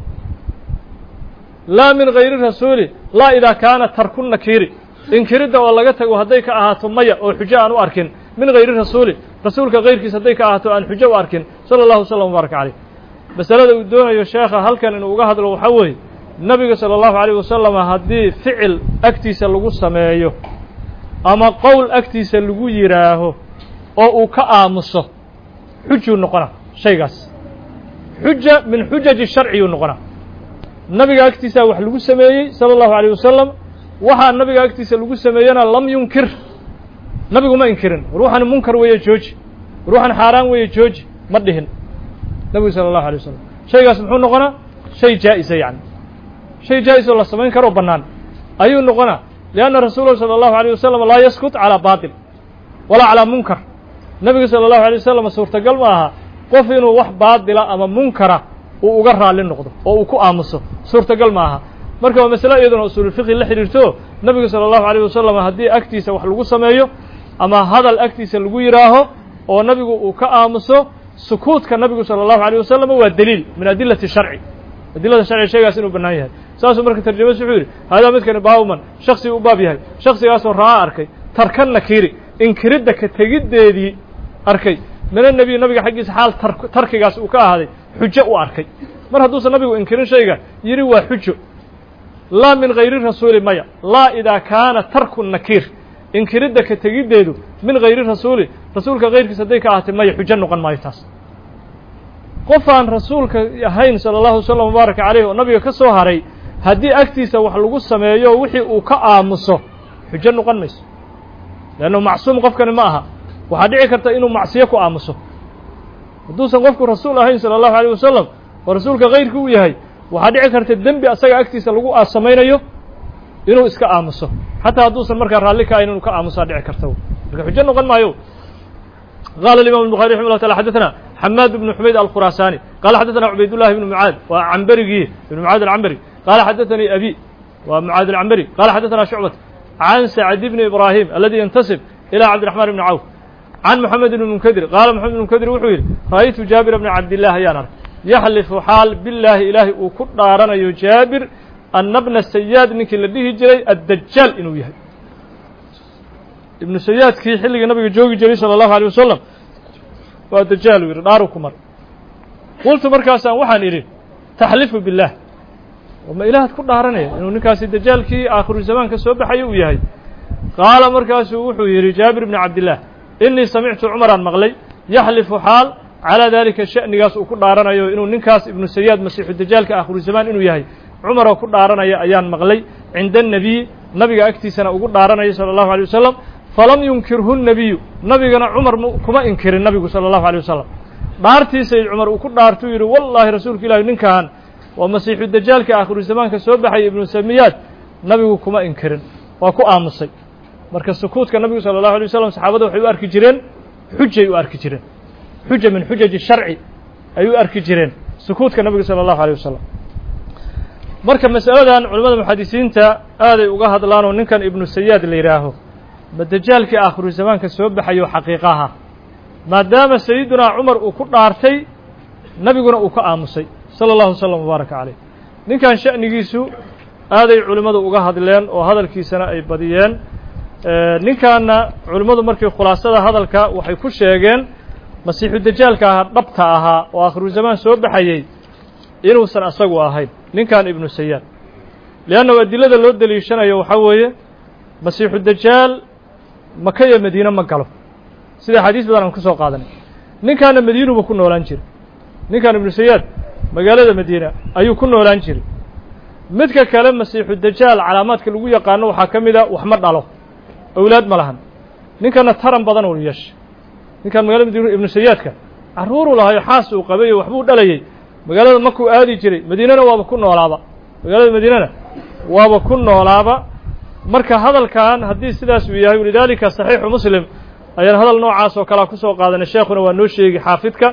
لا من غير الرسول لا إذا كان ترك نكيري إن كرد والله جتك وهديك أهاتم مية أو حجة أن أركن من غير الرسول رسولك غير كي صديك أهاتم أن حجة وأركن صلى الله عليه وسلم وبارك عليه بس هذا الدنيا يا شيخ هل كان إنه وجهد لو حوي النبي صلى الله عليه وسلم هدي فعل أكتيس اللجو سمايه أما قول أكتيس اللجو يراه أو كأمصه حجة النقرة شيء قاس حجة من حجج الشرع النقرة النبي أكتيس وحلجو سمايه صلى الله عليه وسلم وحى النبي أكتيس اللجو سماينا لم ينكر نبي ما ينكرن روحا منكر ويجوج روحا حرام ويجوج مدهن النبي صلى الله عليه وسلم شيء قاس محون نقرة شيء جائز يعني شيء جائز والله سمين كرو بنان أيو النقنة لأن الرسول صلى الله عليه وسلم لا يسكت على باطل ولا على منكر النبي صلى الله عليه وسلم سورة قلبها قفنوا وح باطل أما منكرة وقرها للنقض وكو آمسه سورة قلبها مركب مسألة أيضا أصول الفقه اللي حريرته النبي صلى الله عليه وسلم هدي أكتيس وحلقو سمايه أما هذا الأكتيس اللي يراه ونبي وكآمسه سكوت كالنبي صلى الله عليه وسلم هو الدليل من أدلة الشرع أدلة الشرع شيء قاسين وبنايها ساسو مركز ترجمة سعودي هذا مثل باومن شخصي وبابيها شخصي قاسو رأى أركي تركن نكيري إن كردك تجد دي أركي من النبي حق حال ترك قاس وكهذا حجة وأركي مر هدوس النبي وإنكرين شيء يروى حجة لا من غير الرسول مايا لا إذا كان ترك النكير إن كردك تجد دي من غير الرسول رسولك غير كصديق مايا حجة نقن ما يتاس قفان رسولك هين صلى الله عليه وسلم وبارك عليه والنبي كسو هري هدي أكتيسا وحلقو السمايو وحي وكآمسو حجة نقن ميس لأنه معصوم قفك معها وحديعي كرتا إنه معصيك وآمسو ودوسا قفك رسول هين صلى الله عليه وسلم ورسولك غير كوي هاي وحديعي كرتا الدنب أساق أكتيسا لقو آسمينيو إنه إسكا آمسو حتى دوسا مركا راليكا إنه كآمسو هديعي كرتاو حجة نقن مايو قال الإمام البخاري رحمه الله تعالى حدثنا حماد بن حميد الخراساني قال حدثنا عبيد الله بن معاذ وعنبري بن معاذ العنبري قال حدثني أبي ومعاذ العنبري قال حدثنا شعبة عن سعد بن إبراهيم الذي ينتسب إلى عبد الرحمن بن عوف عن محمد بن المنكدر قال محمد بن المنكدر وحويل رأيت جابر بن عبد الله يانر يحلف حال بالله إلهي وكل نارنا يجابر أن ابن السياد منك الذي جري الدجال إنه يهي ابن السياد كي حلق النبي جوجي جري صلى الله عليه وسلم والدجال ناركم مر قلت مركاسا وحن إليه تحلف بالله وما إله تكون نارنا إنه نكاس الدجال كي آخر الزمان كسوب حيو يهي قال مركاس وحوي جابر بن عبد الله إني سمعت عمر المغلي يحلف حال على ذلك الشأن نكاس وكل نارنا إنه نكاس ابن السياد مسيح الدجال كآخر الزمان إنه يهي عمر وكل نارنا أيان مغلي عند النبي نبي أكتي سنة وكل نارنا صلى الله عليه وسلم فلم ينكره النبي نبينا عمر كما انكر النبي صلى الله عليه وسلم دارتي سيد عمر وكل دارتو يري والله رسولك الله إن كان ومسيح الدجال كآخر الزمان كسوبحي ابن سميات نبي كما انكر وكو آمسي مركز سكوت كالنبي صلى الله عليه وسلم صحابته وحيو أركي جيرين حجة يؤركي جيرين حجة من حجج الشرع أيو أركي جيرين سكوت كالنبي صلى الله عليه وسلم مركز مسألة علماء المحدثين تا هذا وقاهد لانو إن كان ابن السياد اللي يراهو بدجال كآخر الزمان كسبب حيو حقيقها ما دام سيدنا عمر وكل عارتي نبينا وكآمسي صلى الله عليه وسلم وبارك عليه إن كان شأن يجيسو هذا علماء وجهد لين وهذا الكيسنا أي بديان إن كان علماء مركي خلاصة هذا الك وحيكون شيئين مسيح الدجال كربطها وآخر الزمان سبب حيي إنه سنأسقوا هاي إن كان ابن السياد لأنه الدليل اللود اللي يشنا يوحويه مسيح الدجال مكة مدينة مقالة سيدا حديث بدنا نكسو قادنا نين كان مدينة بكون نولانجير نين كان ابن سياد مقالة مدينة أيو كون نولانجير مدك كلام مسيح الدجال علامات كالوية قانو حاكمي وحمد على أولاد ملهن نين كان ترم بدن وليش نين كان مقالة مدينة ابن سياد كان عرور لها يحاس وقبي وحبود عليه مقالة مكو آدي جري مدينة وابكون نولابا مقالة مدينة وابكون نولابا marka hadalkan hadii sidaas uu yahay walidaalika sahih muslim ayaan hadal noocaas oo kala ku soo qaadanay sheekhuna waa noo sheegay xaafidka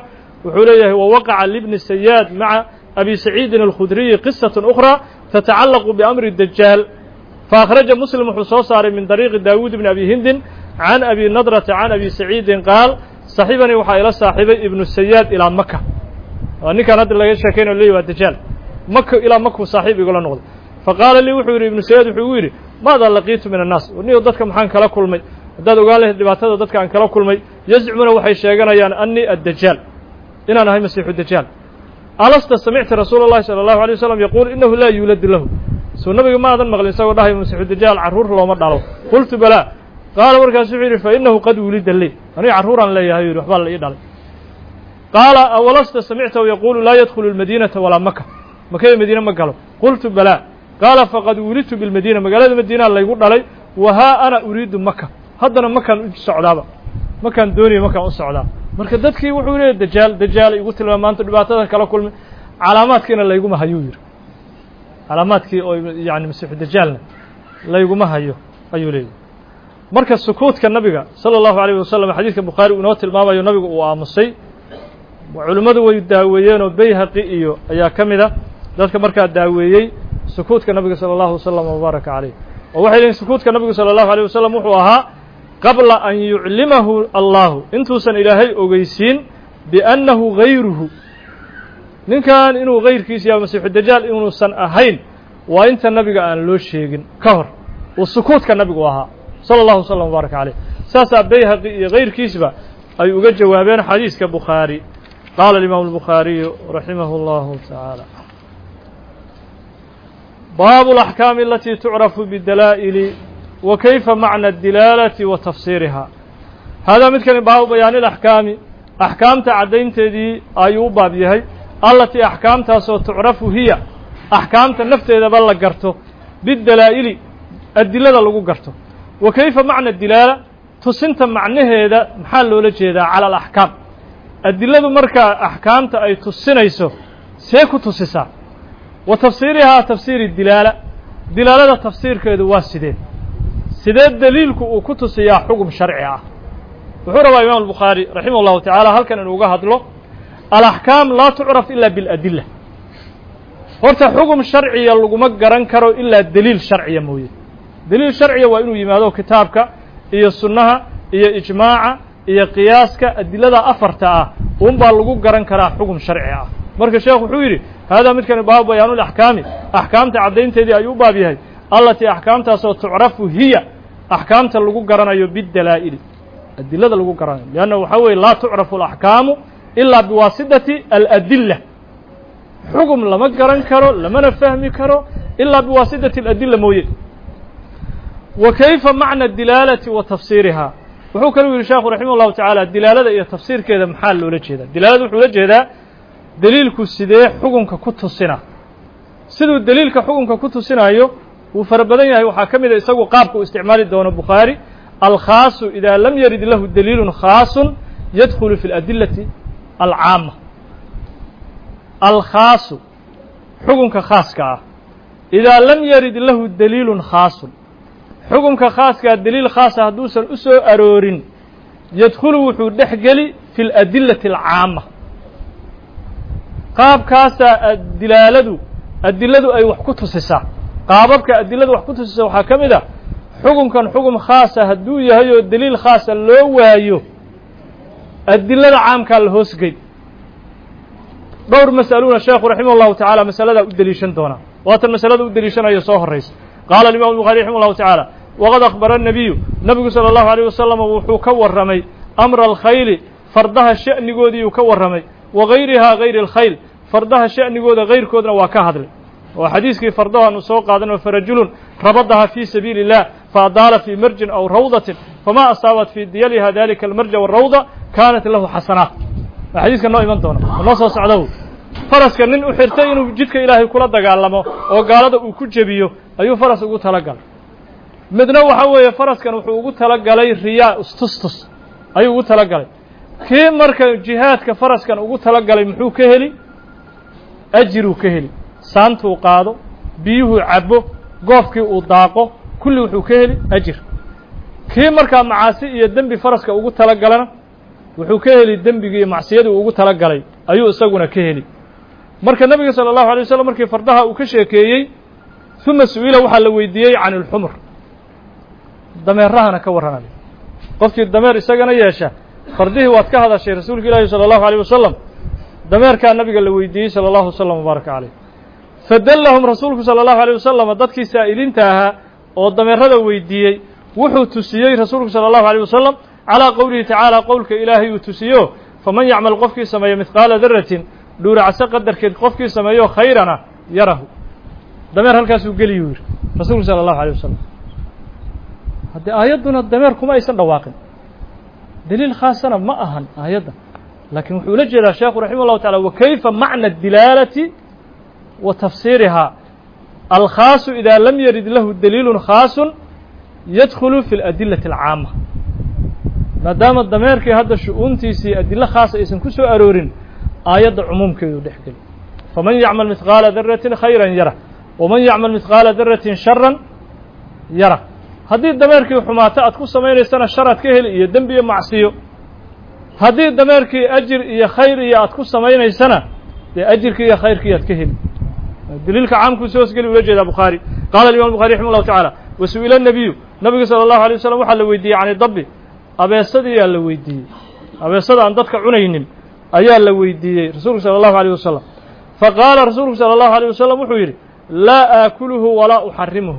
وحوليه ووقع لابن السياد مع أبي سعيد الخدري قصة أخرى تتعلق بأمر الدجال فأخرج مسلم حصوصار من طريق داود بن أبي هند عن أبي نضرة عن أبي سعيد قال صاحبني وحا إلى صاحبي ابن السياد إلى مكة وأني كان هذا اللي يشاكين لي والدجال مكة إلى مكة صاحبي يقول نقول فقال لي وحوري ابن السياد وحوري ماذا لقيت من الناس وني ضدك محان كلا كل مي dad ogaale dhibaatada dadka aan kala kulmay yazcumuna waxay sheeganayaan anni ad-dajjal inaan ahay masiixu dajjal alasta sami'tu rasuulullaahi sallallahu alayhi wasallam yaqul innahu la yulad lahu soo nabiga ma adan maqlin isagoo dhahay masiixu dajjal caruur looma dhalo qultu bala qaala markaas wuxuu yiri fa innahu qad wulida li ani caruuran leeyahay waxba la ii dhalay qaala awalasta sami'tu yaqulu la yadkhulu al-madinata wala makkah makkah madiina ma galo qultu bala qaala faqad wulidtu bil madina magaalada madiina la igu dhalay wa ha ana uriidu makkah haddana makaan u socdaaba makaan doonaya makaan u socdaa marka dadkii wuxuu leeyahay dajaal igu tilmaamay maanta dhibaatada kala kulmay calaamaadkiina layguma hayo yiri calaamaadkii oo yaani masiixu dajaalna layguma hayo ayuu leeyahay marka sukuudka nabiga sallallahu alayhi wasallam xadiiska bukhari uu tilmaamayo nabigu uu aamusay culimadu way daaweeyeen oo bayhaqi iyo ayaa kamida dadka markaa daaweeyay sukuudka nabiga sallallahu alayhi wasallam mubaaraka alayhi oo waxay leeyihiin sukuudka nabiga sallallahu alayhi wasallam wuxuu ahaa قبل أن يعلمه الله انتوسن إلهي أغيسين بأنه غيره نين كان إنه غير كيس يا مسيح الدجال إنه سن أهين وإنت النبي أن لو شيغن كهر والسكوت كالنبي وها صلى الله وسلم وبارك عليه ساسا بيها غير كيسبا أي أغد جوابين حديث كبخاري قال الإمام البخاري رحمه الله تعالى باب الأحكام التي تعرف بالدلائل وكيف معنى الدلالة وتفسيرها هذا مثل باب بيان الأحكام أحكام تعدين تدي أيوب بابيهي التي أحكام تاسو تعرف هي أحكام النفط إذا بلغ قرته بالدلائل الدلالة لغو قرته وكيف معنى الدلالة تسنت معنى هذا محل لجهة على الأحكام الدلالة مركا أحكام أي تسنيسو سيكو تسسا وتفسيرها تفسير الدلالة دلالة تفسير كيدو واسدين سيدات دليلك وكتس يا حكم شرعي وحرى الإمام البخاري رحمه الله تعالى هل كان نوجه له الأحكام لا تعرف إلا بالأدلة ورت حكم شرعي اللي مجرن كرو إلا دليل شرعي موجود دليل شرعي وإنه يمادو كتابك هي السنة هي إجماع هي قياسك الدلالة أفرتها ومبالغو جرن كرا حكم شرعي مركز الشيخ حويري هذا مثل باب بيان الأحكام أحكام تعدين تدي أيوب بابيها التي أحكامتها تعرف هي أحكامتها اللي قرنا بالدلائل الدلالة اللي قرنا لأنه حوي لا تعرف الأحكام إلا بواسطة الأدلة حكم لما قرن كرو لما نفهم كرو إلا بواسطة الأدلة موجود وكيف معنى الدلالة وتفسيرها وحو كانوا الشيخ رحمه الله تعالى الدلالة هي تفسير كذا محل ولا كذا الدلالة ولا كذا دليلك السداح حكمك كنت السنة سدو الدليل كحكمك كنت السنة أيوه وفربدن yahay waxa kamid isagu qaabku isticmaali doono Bukhari al-khaas idha lam yarid lahu dalilun khaas yadkhulu fi al-adillati al-'amma al-khaas xukunka khaaska idha lam yarid lahu dalilun khaas xukunka khaaska dalil khaas haduusan u soo aroorin yadkhulu wuxuu dhaxgali fi al-adillati al-'amma qaabkaasa adiladu ay wax ku tusisaa qaababka adilada wax ku tusisa waxa kamida xukunkan xukun khaas ah haduu yahay oo daliil khaas ah loo waayo adilada caamka la hoosgay dhowr mas'aluuna sheekhu rahimahullahu ta'ala mas'alada u daliishan doona waatan mas'alada u daliishanayo soo horeeyay qaala al-imam al-bukhari rahimahullahu ta'ala waqad akhbara an-nabiy nabiga sallallahu alayhi wasallam wuxuu ka waramay amra al-khayl fardaha sha'nigoodii uu ka waramay wa ghayriha ghayr al-khayl fardaha sha'nigooda ghayrkoodna waa ka hadlay وحديث كي فرضها نسوق قادنا فرجل ربطها في سبيل الله فأضال في مرج أو روضة فما أصابت في ديالها ذلك المرج والروضة كانت له حسنات حديث كان نوع منتونا النص سعده فرس كان نن أحرتين وجدك إلهي كل دقالما وقال هذا وكجبيه أيو فرس وقول تلقى مدنا وحوي فرس كان وقول تلقى لي رياء استسطس أيو وقول تلقى لي كي مركز جهاد كفرس كان وقول تلقى لي محو كهلي أجروا كهلي saantuu qaado biyuhu cabo goofkii uu daaqo kulli wuxuu ka heli ajir kii markaa macaasi iyo dambi faraska ugu tala galana wuxuu ka heli dambigii iyo macsiyadii ugu tala galay ayuu isaguna ka heli marka nabiga salى الlahu عalيه wasalam markii fardaha uu ka sheekeeyey ثuma su-ila waxaa la weydiiyey can اlxumr dameerahana ka warranay qofkii dameer isagana yeesha fardihii waad ka hadashay rasuulka ilaahi salى الlahu عalيه wasalam dameerkaa nabiga la weydiiyey salى الlahu وsلم وbaaraka عaleyh fadlahum rasuulku salى الlahu عalيه wasalam dadkii saa'iliinta ahaa oo dameerada weydiiyey wuxuu tusiyey rasuulku salى الlahu عalيه wasalam calىa qowlihi tacaalى qowlka ilaahay uu tusiyo faman yacmal qofkii sameeyo mihqaala daratin dhuuracso qadarkeed qofkii sameeyo khayrana yarahu dameer halkaasuu geliyuu yidhi rasuulku salى الlahu عalيه wasalam haddii aayadduna dameer kuma aysan dhawaaqin daliil khaasana ma ahan aayadda laakiin wuxuu ula jeedaa sheekhu raximah الlahu taعala wakayfa macna الdilaalati wa tafsiirihaa alkhaasu idaa lam yarid lahu daliilu khaasun yadkhulu fi اladilati اlcaama maadaama dameerkii hadda shu-uuntiisii adilo khaasa aysan ku soo aroorin aayadda cumuumkeedu dhex geli faman yacmal mihqaala daratin khayran yara waman yacmal mihqaala daratin sharan yara haddii dameerkii xumaato aad ku samaynaysana sharaad ka heli iyo dembi iyo macsiyo haddii dameerkii ajir iyo khayr iyo aad ku samaynaysana dee ajirkii iyo khayrkii aad ka heli daliilka caamkuu soo hosgeli ula jeedaa bukhaari qaala imam bukhari raximah llahu tacaala wasu'ila nabiyu nabiga salى الlahu عalيه wasalam waxaa la weydiiyey can idabi abeesadiyaa la weydiiyey abeesada aan dadka cunaynin ayaa la weydiiyey rasuulku salى الlahu عalيه wasalam faqaala rasuulku salى الlahu عalيه wasalam wuxuu yidhi laa aakuluhu walaa uxarimuhu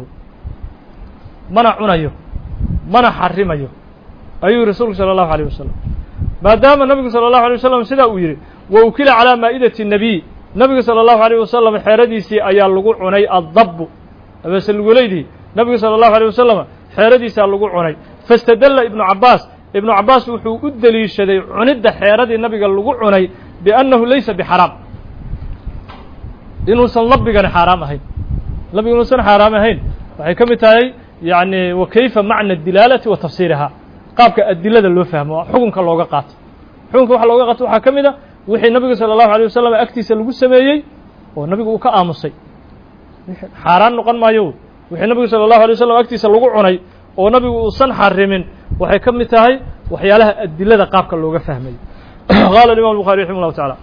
mana cunayo mana xarimayo ayuu rasuulku salى الlahu عalيه wasalam maadaama nabigu salى الlahu عalيه wasalam sidaa uu yidhi wa ukila calىa maa'idati الnabiy nabiga salى الlahu عalيه wasalam xeeradiisii ayaa lagu cunay addabu abeese lugoleydii nabiga salى الlahu عalيه wasalam xeeradiisaa lagu cunay fastadalla ibnu cabaas wuxuu u deliishaday cunidda xeeradii nabiga lagu cunay biannahu laysa bixaraam inuusan labigani xaaraam ahayn labiga inuusan xaaraam ahayn waxay ka mid tahay yani wa kayfa macna dilaalati wa tafsiirihaa qaabka adilada loo fahmo xukunka looga qaato xukunka waxa looga qaato waxaa ka mid a wixii nabiga salى الlahu عalيه wasalam agtiisa lagu sameeyey oo nabigu uu ka aamusay xaaraan noqon maayo wixii nabigu salى الlahu عalيه wasalam agtiisa lagu cunay oo nabigu uusan xarimin waxay ka mid tahay waxyaalaha adilada qaabka looga fahmayo qala imam الbuخarي raximah الlahu taعalى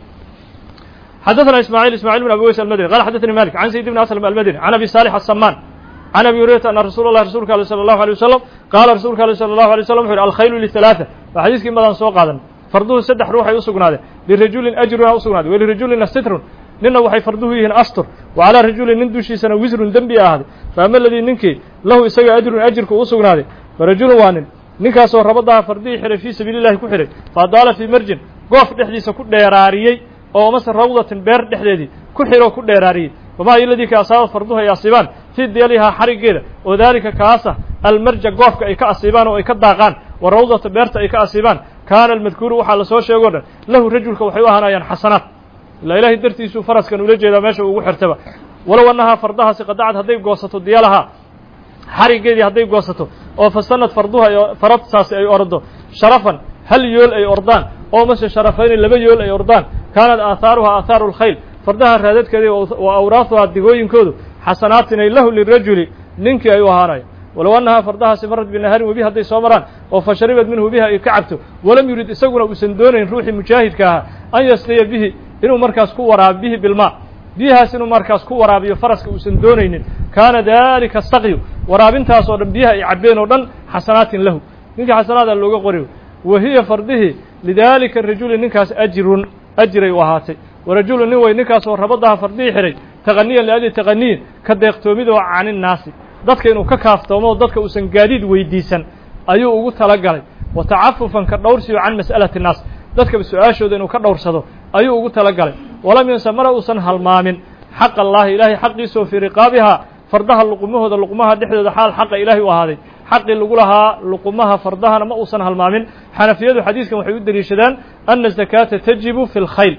xadaثna ismاعيل بن abi weys almadني qala xadaثnii malik can zayd بn asلم almadني can abi صالح الsaman can abi hurayrata ana rasuul الlahi rasulka alه salى الlahu عalيه wasalam qaala rasuulka alه salى الlahu عalيه wasalam wuxu yhi alkhaylu لثaلaaثة waa xadiiskii in badan soo qaadan farduhu saddex ruuxay u sugnaadeen lirajulin ajruha u sugnaaday walirajulina sitrun ninna waxay farduhu yihiin astur wa calaa rajulin nin dushiisana wisrun dembi ahaaday faama aladii ninkii lahu isaga ajrun ajirku u sugnaaday farajulun waa ninkaasoo rabadaha fardihii xihay fii sabiili llahi ku xidhay faadaala fii marjin goof dhexdiisa ku dheeraariyey oo mase rawdatin beer dhexdeedii ku xidhoo ku dheeraariyey wamaa iladii ka asaaba farduhu ay asiibaan fii diyalihaa xariggeeda oo daalika kaasa almarja goofka ay ka asiibaan oo ay ka daaqaan wa rawdata beerta ay ka asiibaan kaana almadkuuru waxaa la soo sheego dhan lahu rajulka waxay u ahaanayaan xasanaat ilaa ilaahay dartiisuu faraskan ula jeedaa meesha ugu xirtaba walow annahaa fardahaasi qadacad hadday goosato diyalahaa xariggeedii hadday goosato oo fasanad farduha faradsaasi ay ordo sharafan hal yool ay ordaan oo mase sharafayni laba yool ay ordaan kaanad aahaaruhaa aahaaru lkhayl fardaha raadadkeedii wa awraahuhaa digooyinkoodu xasanaatinay lahu lirajuli ninkii ay u ahaanayo walow annahaa fardahaasi marad binahaarin webi hadday soo maraan oo fa sharibad minhu biha ay ka cabto walam yurid isaguna uusan doonayn ruuxii mujaahidka ahaa an yastiya bihi inuu markaas ku waraabiyo bihi bilmaa biyahaas inuu markaas ku waraabiyo faraska uusan doonaynin kaana dalika saqyu waraabintaas oo dhan biyaha ay cabbeen oo dhan xasanaatin lahu ninkii xasanaada looga qoriyo wa hiya fardihii lidaalika rajuli ninkaas ajiray u ahaatay warajulu nin way ninkaasoo rabadaha fardihii xidhay taqaniyan liajli taqaniyin ka deeqtoomidoo caninnaasi dadka inuu ka kaaftoomo dadka uusan gaadiid weydiisan ayuu ugu talagalay wa tacafufan ka dhowrsiyo can mas'alati الnaas dadkaba su-aashooda inuu ka dhowrsado ayuu ugu talagalay walam yansa mara uusan halmaamin xaq allahi ilaahay xaqiisoo fii riqaabihaa fardaha luqumahooda luqumaha dhexdooda xaal xaqa ilaahay u ahaaday xaqii lagu lahaa luqumaha fardahana ma uusan halmaamin xanafiyadu xadiiskan waxay u deliishadaan ana zakaata tajibu fi اlkhayl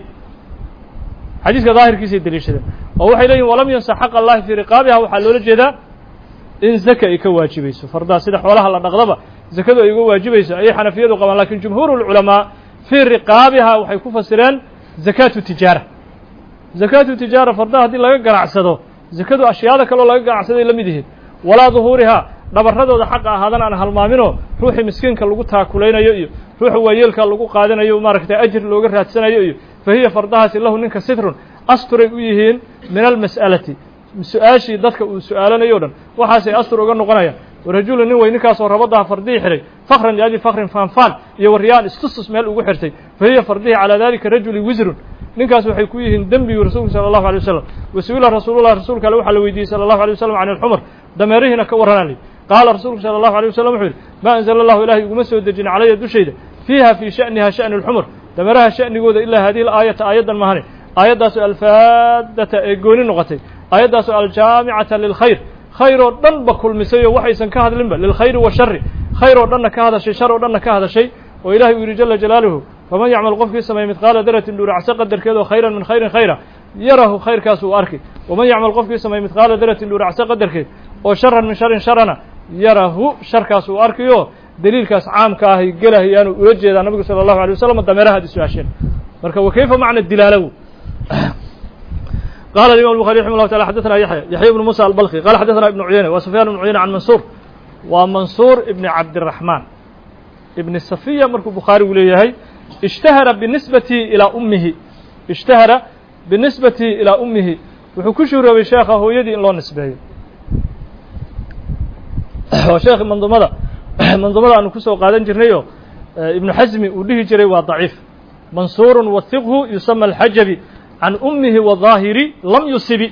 xadiiska daahirkiisay deliishadeen oo waxay leeyihin walam yansa xaq allahi fii riqaabiha waxaa loola jeedaa in zaka ay ka waajibayso fardaha sida xoolaha la dhaqdaba zakadu ay uga waajibayso ayay xanafiyadu qabaan lakin jumhuur اlculamaa fii riqaabiha waxay ku fasireen zakaatu tijaara zakaatu tijaara fardaha haddii laga ganacsado zakadu ashyaada kaloo laga ganacsaday la mid yihiin walaa duhuurihaa dhabarradooda xaqa ahaadana aan halmaaminoo ruuxii miskiinka lagu taakulaynayo iyo ruuxa waayeelka lagu qaadanayo maaragtay ajir looga raadsanayo iyo fahiya fardahaasi lahu ninka sitrun asturay u yihiin min almas'alati su-aashii dadka uu su-aalanayo o dhan waxaasay astur uga noqonayaan warajulu nin wey ninkaasoo rabadaha fardihii xidhay fakran liajli fakrin faanfaan iyo waryaan istustus meel ugu xirtay fahiya fardihi calaa dalika rajuli wisrun ninkaas waxay ku yihiin dembigii rasuulku sala allahu alay wasalam wasu'ila rasuulullahi rasuulka ale waxaa la weydiiyey sala allahu alay wasalam can alxumar dameerihiina ka warranaa li qaala rasuulku sala allahu alay wasalam wuxuu yidhi maa anzala allahu ilaahay iguma soo dejin calaya dushayda fiiha fii sha'niha sha'ni alxumar dameeraha sha'nigooda ilaa hadihi alaayata aayaddan mahane aayaddaasoo alfaadata ee gooni noqotay aayaddaasoo aljaamicata lilkhayr khayr oo dhan ba kulmisay oo waxaysan ka hadlinba lilkhayri washari khayr oo dhanna ka hadashay shar oo dhanna ka hadashay oo ilahay uu yidhi jala jalaaluhu faman yacmal qofkii sameeye midqaala daratin dhuuracse qadarkeedoo khayran min khayrin khayra yarahu khayrkaas uu arki waman yacmal qofkii sameeye midqaala daratin dhuuracse qadarkeed oo sharan min sharin sharana yarahu sharkaas uu arkiyo daliilkaas caamka ahay gelahayaanu ula jeedaa nabigu sala allahu alay wasalam dameeraha ad su-aasheen marka wa kayfa macna dilaalow قال الإمام البخاري رحمه الله تعالى حدثنا يحيى بن موسى البلخي قال حدثنا ابن عيينة وسفيان بن عيينة عن منصور ومنصور ابن عبد الرحمن ابن الصفية مركو بخاري وليهي اشتهر بالنسبة إلى أمه اشتهر بالنسبة إلى أمه وحكشر بشيخه يدي الله نسبه وشيخ منظمة أنه كسو قادن جرنيو ابن حزم وليه جري وضعيف منصور وثقه يسمى الحجبي can ummihi wadaahiri lam yusibi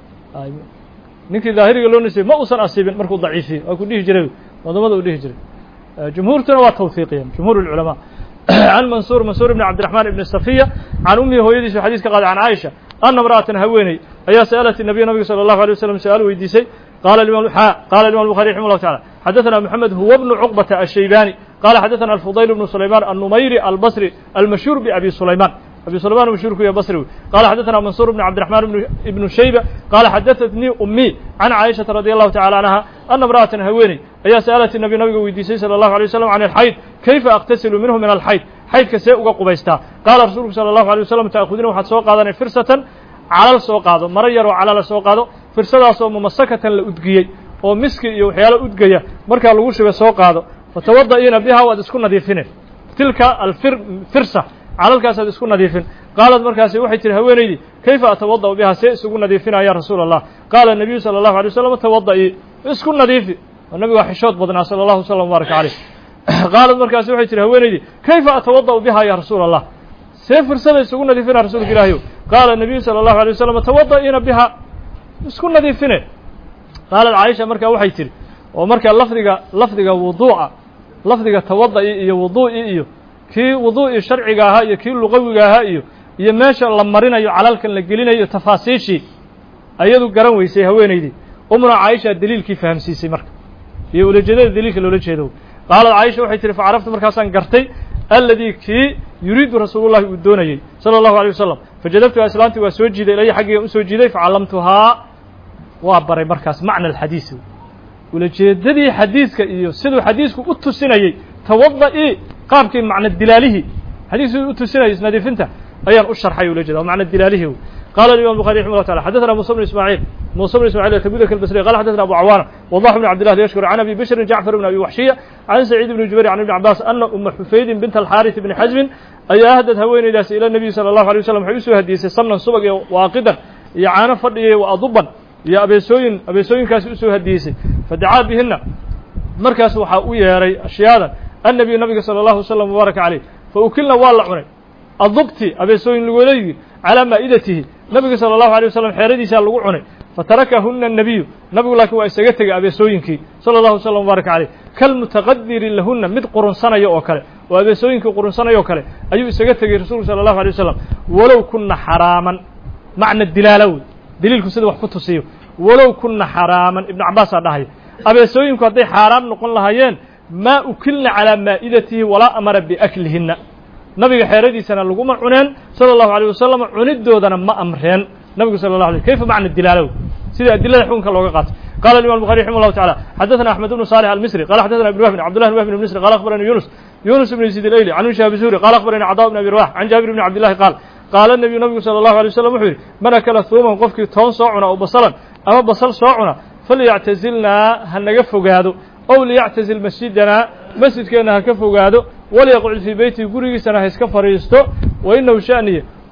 ninkii daahiriga loo nisbay ma uusan asibin markuu daciifiye waa ku dhihi jiray wadamada uu dhihi jiray jumhuurtuna waa tawfiiqiyeen jumhuur اlculamaa can mansuur ibn cabdiraxmaan ibn safiya can ummihi hooyadiisu xadiis ka qaaday can caaisha ana imra'atan haweeney ayaa sa'alat nabiya nabiga salى allahu alيه wasalam su-aal weydiisay qala imam bukhari raximah llahu taعala xadaثana moxamed huwa bnu cuqbata الshaybani qala xadaثana alfudayl bnu sulayman الnumayri albasri almashhuur babi sulayman أبي سلمان مشهور كوي بصري قال حدثنا منصور بن عبد الرحمن بن شيبة قال حدثتني أمي عن عائشة رضي الله تعالى عنها أن امرأة هويني أي سألت النبي ويديسي صلى الله عليه وسلم عن الحيض كيف أغتسل منه من الحيض حيض كسيء قبيستا قال رسول صلى الله عليه وسلم تأخذين وحد سوق هذا فرصة على السوق هذا مرير وعلى السوق هذا فرصة سو ممسكة لأدقية ومسك يوحيال أدقية مركا لغوش بسوق هذا فتوضئين بها وتسكن نظيفين تلك الفرصة calalkaasaad isku nadiifin qaalad markaasi waxay tihi haweenaydii kayfa atawada'u bihaa see isugu nadiifinaa ya rasuula allah qaala nabiyu sala allahu alay wasalam tawada'ii isku nadiifi oo nabigu waa xishood badnaa sala allahu wasalam mubaaraka caleyh qaalad markaasi waxay tihi haweenaydii kayfa atawada'u bihaa ya rasuula allah see fursada isugu nadiifinaa rasuulka ilaahiyow qaala nabiyu sala allahu alay wasalam tawada'iina bihaa isku nadiifine qaalad caaisha markaa waxay tihi oo markaa lafdiga wuduu'a lafdiga tawada'i iyo wuduu'i iyo kii wuduu'ii sharciga ahaa iyo kii luqawiga ahaa iyo meesha la marinayo calalkan la gelinayo tafaasiishii ayadu garan weysay haweenaydii umna caaisha daliilkii fahamsiisay marka iyo ulajeedada daliilka loola jeedo qaalad caaisha waxay tihi facaraftu markaasaan gartay alladii kii yuriidu rasuulullahi uu doonayey sala allahu alay wasalam fajadabtuha islaantii waa soo jiiday ilaya xaggiga u soo jiiday facallamtuhaa waa baray markaas macna alxadiisi ulajeedadii xadiiska iyo siduu xadiisku u tusinayey tawada'i qaabkii macna dilaalihii xadiisku u tusinayay isnadiifinta ayaan u sharxay ula jeeda macna dilaalihii قال الإمام البخاري رحمه الله تعالى حدثنا موسى بن إسماعيل تبوذك البصري قال حدثنا أبو عوانة وضاح بن عبد الله يشكر عن أبي بشر جعفر بن أبي وحشية عن سعيد بن جبير عن ابن عباس أن أم حفيد بنت الحارث بن حزم أي أهدت هوين إلى إلى النبي صلى الله عليه وسلم حيث هديس صمنا صبغ واقدا يعانى فضي وأضبا يا أبي سوين كاس هديس فدعا بهن مركز وحاوية يا ري أشياء النبي صلى الله عليه وسلم وبارك عليه فأكلنا والله عني الضبطي أبي سوين لولي على مائدته نبي صلى الله عليه وسلم حيردي سال لغو عني فتركهن النبي نبي لكن واسغتغ ابي سوينكي صلى الله عليه وسلم وبارك عليه كالمتقدر لهن مد قرنسنايو او كله وابي سوينكي قرنسنايو كله ايو اسغتغي رسول صلى الله عليه وسلم ولو كنا حراما معنى الدلاله دليلكم سيده wax ku tusiyo ولو كنا حراما ابن عباس دحay ابي سوينكو haday حرام noqon lahaayeen ma ukilna ala maa'idatihi wala amara bi aklihinna nabiga xeeradiisana lagu ma cuneen sallallahu alayhi wasallam cunidoodana ma amreen nabiga sallallahu alayhi kayfa macna dilalaw sida dilada xukunka looga qaato qala imam bukhari rahimahullah ta'ala hadathana ahmad ibn salih al-misri qala hadathana ibn wahb abdullah ibn wahb ibn misri qala akhbarana yunus ibn yazid al-ayli an shahab zuri qala akhbarana adaw ibn abi rawah an jabir ibn abdullah qala an-nabiy nabiga sallallahu alayhi wasallam wuxuu man akala thuman qofkii toon soo cuna oo basalan ama basal soo cuna falyatazilna hanaga fogaado aw liyatazil masjidana masjidkeena ha ka fogaado وليقعد في بيته غريغيسنا ha iska fariisto وإنه شأنيه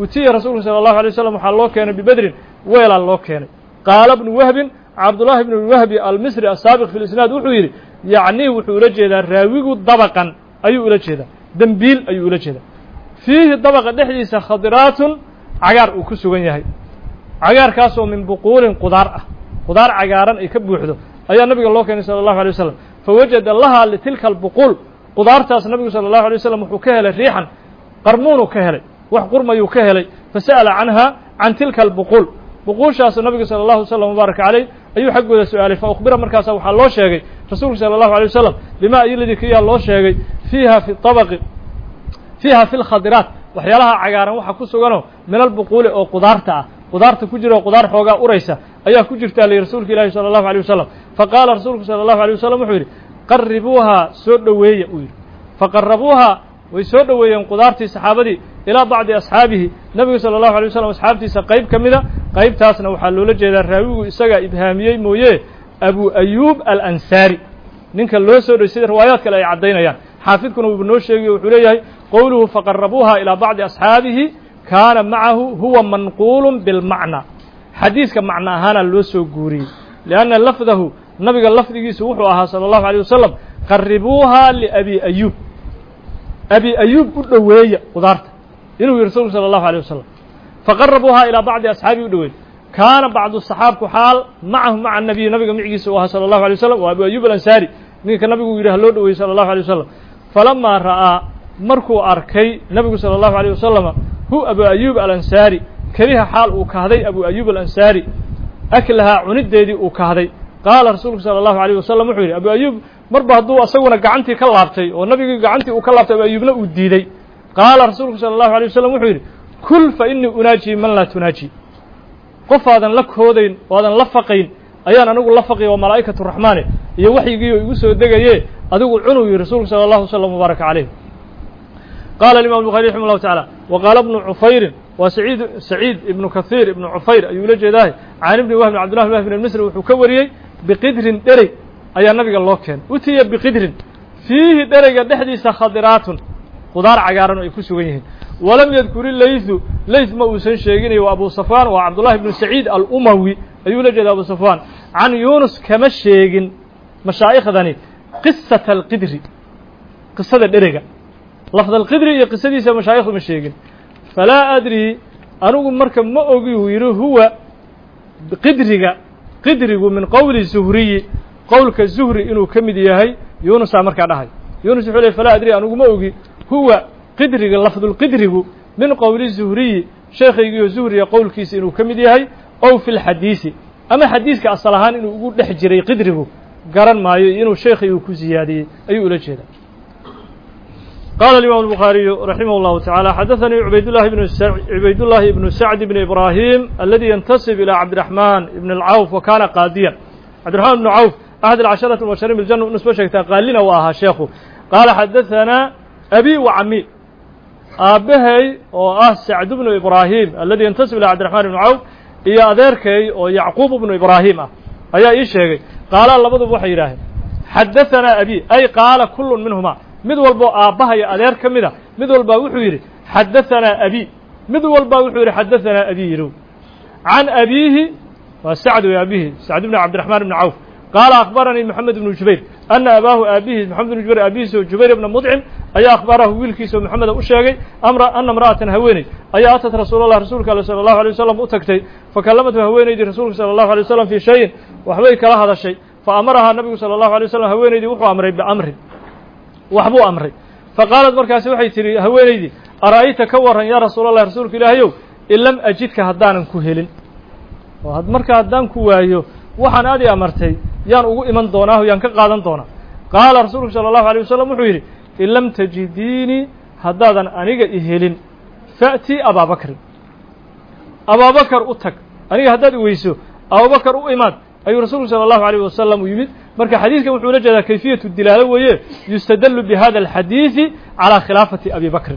utiya rasuulku salى الlahu عalيه wasalam waxaa loo keenay bibedrin weelaa loo keenay qaala bnu wahbin cabdullahi bnu wahbi almisri asaabiq fi lisnaad wuxuu yidhi yacnii wuxuu ula jeedaa raawigu dabaqan ayuu ula jeedaa dembiil ayuu ula jeedaa fiihi dabaqa dhexdiisa khadiraatun cagaar uu ku sugan yahay cagaarkaasoo min buquulin qudaar ah qudaar cagaaran ay ka buuxdo ayaa nabiga loo keenay salى الlahu عalيه wasalam fawajada lahaa litilka albuquul qudaartaas nabigu salى الlahu عalيه wasalam wuxuu ka helay riixan qarmuunuu ka helay wax qurmayuu ka helay fasa'ala canha can tilka albuquul buquushaas nabigu salى الlahu وsلم mubaarak عaleyh ayuu xaggooda su-aalay fa ukhbira markaasa waxaa loo sheegay rasuulku salى الlahu عalيه wasalam bima iyoladii kiyaa loo sheegay fiiha fi طabqi fiiha fi lkhadiraat waxyaalaha cagaaran waxa ku suganoo min albuquuli oo qudaarta ah qudaarta ku jira oo qudaar xoogaa uraysa ayaa ku jirtaa layihi rasuulka ilaahi salى الlahu عalيه wasalam faqaala rasuulku salى الlahu عalيه wasalam wuxuu yidhi qaribuuhaa soo dhoweeya uu yidhi faqarabuuhaa way soo dhoweeyeen qudaartii saxaabadii ilaa bacdi asxaabihi nabigu salى الlahu عalيه wasalam asxaabtiisa qayb ka mida qaybtaasna waxaa loola jeedaa raawigu isagaa ibhaamiyey mooye abu ayuub alansaari ninka loo soo dhowey sida riwaayaad kale ay caddaynayaan xaafidkuna wuuba noo sheegiyo wuxuu leeyahay qowluhu faqarabuuha ilaa bacdi asxaabihi kaana macahu huwa manquulu bilmacna xadiiska macno ahaana loo soo guuriyey lianna lafdahu nabiga lafdigiisu wuxuu ahaa salى الlahu عalيه wasalam qaribuuha liabi ayuub abi ayuub u dhoweeya qudaarta inuu yihi rasuulku salى الlahu عalيه wasalam faqarabuuha ilaa bacdi asxaabihi u dhoweey kaana bacdu saxaabku xaal macahu maca nabiy nabiga micigiisa u ahaa salى الlahu عalيه wasalam waa abu ayuub alansaari ninka nabigu yidhi ha loo dhoweeyey salى الlahu عalيه wasalam falamaa ra'aa markuu arkay nabigu salى الlahu عalيه wasalama hu abu ayuub alansaari keliha xaal uu kahday abu ayuub alansaari aklahaa cunideedii uu kahday qaala rasuulku salى الlahu عalيه wasalam wuxuu yidhi abu ayuub marba hadduu asaguna gacantii ka laabtay oo nabigii gacantii uu ka laabtay abu ayuubna uu diiday qaala rasuulku salى الlahu عalيه wasalam wuxuu yidhi kul fa inii unaaji man laa tunaaji qof aadan la koodayn oo aadan la faqayn ayaan anigu la faqay waa malaa'ikatu raxmaane iyo waxyigiioo igu soo degaye adigu cunuu yihi rasuulku salى الlahu وsلم mubaaraka calayh qaala imam الbuخarي raximah الlahu taعalى وqaala bnu cufayrin waa saciid ibnu kahiir ibnu cufayr ayuu la jeedaahay can ibni wahbin cabdullah bn wahb bn misri wuxuu ka wariyey biqidrin dherey ayaa nabiga loo keenay utiya biqidrin fiihi dhereyga dhexdiisa khadiraatun qudaar cagaaran oo ay ku sugan yihiin walam yadkuri laythu layth ma uusan sheeginayo waa abu safaan waa cabdullahi bnu saciid alumawi ayuu la jeeda abu safaan can yunus kama sheegin mashaaikhdani qisata alqidri qisada dherega lafd alqidri iyo qisadiisa mashaayikhdu ma sheegin falaa adri anigu marka ma ogi uu yidhi huwa qidrigu min qowli zuhriyi qowlka zuhri inuu ka mid yahay yunusaa markaa dhahay yunus wuxuu ley falaa adri anigu ma ogi huwa qidriga lafdulqidrigu min qowli zuhriyi sheekaygiiyo zuhriya qowlkiisa inuu ka mid yahay ow fi lxadiisi ama xadiiska asal ahaan inuu ugu dhex jiray qidrigu garan maayo inuu sheekaygu ku ziyaadiyey ayuu ula jeedaa qaala الimam الbuخaariyu raximah الlahu taعalى xadaثanii cubaydullahi ibnu sacd bn ibrahim aladi yantasib ilى cabdiraxman ibn اlcawf wa kana qaadiyan cabdiraxman ibnu cawf axad alcasharati mubashirin biljana u nisbo sheegtaa qaalina waa ahaa sheekhu qaala xadaثanaa abi wa cami aabbahay oo ah sacd bnu ibraahim aladi yantasib ilى cabdiraxman ibnu cawf iyo adeerkay oo yacquub bnu ibraahim ah ayaa ii sheegay qaala labaduba waxay yidhaaheen xadaثanaa abi ay qaala kulu minhuma mid walboo aabbaha iyo adeer ka mida mid walbaa wuxuu yidhi xadaثanaa abi mid walbaa wuxuu yidhi xadaثanaa abi yirow can abiihi waa sacd wey abihi sacd bn cabdiraxmaan ibni cawf qaala akhbaranii moxamed ibnu jubayr ana abaahu aabihi moxamed ibnu jubayr aabihiisa oo jubayr ibna mudcim ayaa akhbarahu wiilkiisa oo moxameda u sheegay ana imra'atan haweeney ayaa atat rasuul allah rasuulka ale salى الlahu alيه wasalam u tagtay fakallamathu haweenaydii rasuulka salى الlahu alيه wasalam fii shayin waxbay kala hadashay faamarahaa nabigu salى الlahu alيه wasalam haweenaydii wuxuu amray biamrin waxbuu amray faqaalat markaasi waxay tihi haweenaydii ara'ayta ka warran yaa rasuul allah rasuulka ilaahayow in lam ajidka haddaanan ku helin oo marka haddaan ku waayo waxaan aad i amartay yaan ugu iman doonaaho yaan ka qaadan doonaa qaala rasuulku salى الlahu alيه wasalam wuxuu yidhi in lam tajidiinii haddaadan aniga i helin fa'tii abaabakrin abaabakar u tag aniga haddaad i weyso abubakar u imaad ayuu rasuulku salى الlahu عalيه wasalam u yimid marka xadiidkan wuxuu la jeedaa kayfiyatu dilaalo weeye yustadlu bihada alxadiidi calى khilaafati abi bakrin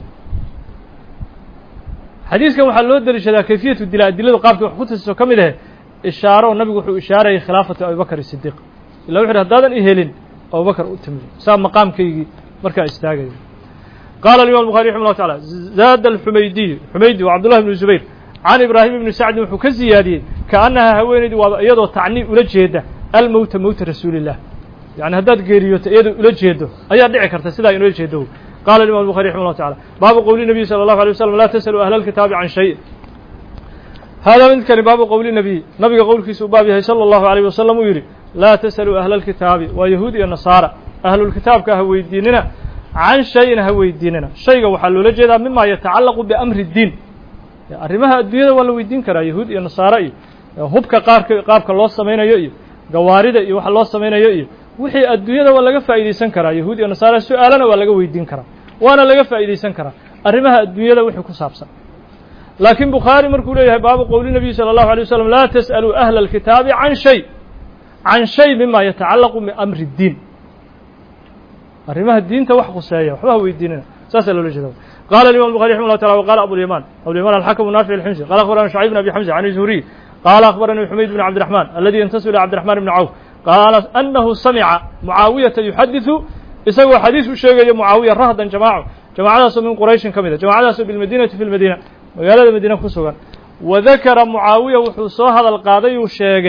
xadiiskan waxaa loo deliishadaa kayfiyatu dila adiladu qaabkii wax ku tasiso ka mid ahe ishaaro oo nabigu wuxuu ishaarayay khilaafati abibakr sidiq illa wuxu uhi haddaadan i helin abubakar u timid saa maqaamkaygii markaa istaagayo قال الإمام البخاري رحمه الله تعالى زاد الحميدي وعبد الله بن الزبير عن إبراهيم بن سعد وحكى زيادين كأنها هوينيدي ويدو تعني أولجيده الموت موت رسول الله يعني هداد غيريوت يدو أولجيده أيا دعي كرتا سيدا إنو يجيده قال الإمام البخاري رحمه الله تعالى باب قول النبي صلى الله عليه وسلم لا تسألوا أهل الكتاب عن شيء هذا من كان باب قول النبي قول في سبابه صلى الله عليه وسلم يري لا تسألوا أهل الكتاب ويهود النصارى أهل الكتاب كهوي ديننا عن شيء هوي ديننا شيء وحلو لجدا مما يتعلق بأمر الدين arrimaha adduunyada waa la weydiin karaa yahuud iyo nasaara iyo hubka qaabka loo samaynayo iyo gawaarida iyo waxa loo samaynayo iyo wixii adduunyada waa laga faa'iideysan karaa yahuud iyo nasaara su'aalana waa laga weydiin karaa waana laga faa'iideysan karaa arrimaha adduunyada wixii ku saabsan laakiin bukhaari markuu leeyahay baabu qowli nabiy sallallahu alayhi wasallam la tas'alu ahla alkitaabi can shay mima yatacallaqu bi amri diin arrimaha diinta wax quseeya waxba weydiinina saas loo jeedaa قال الإمام البخاري رحمه الله تعالى وقال أبو اليمان الحكم نافع الحمصي قال أخبرنا شعيب بن أبي حمزة عن الزهري قال أخبرني حميد بن عبد الرحمن الذي ينتسب إلى عبد الرحمن بن عوف قال أنه سمع معاوية يحدث يسوي حديث الشيخ معاوية رهدا جماعة من قريش كمدة جماعة بالمدينة في المدينة وقال المدينة خصوصا وذكر معاوية وحصوه هذا القاضي الشيخ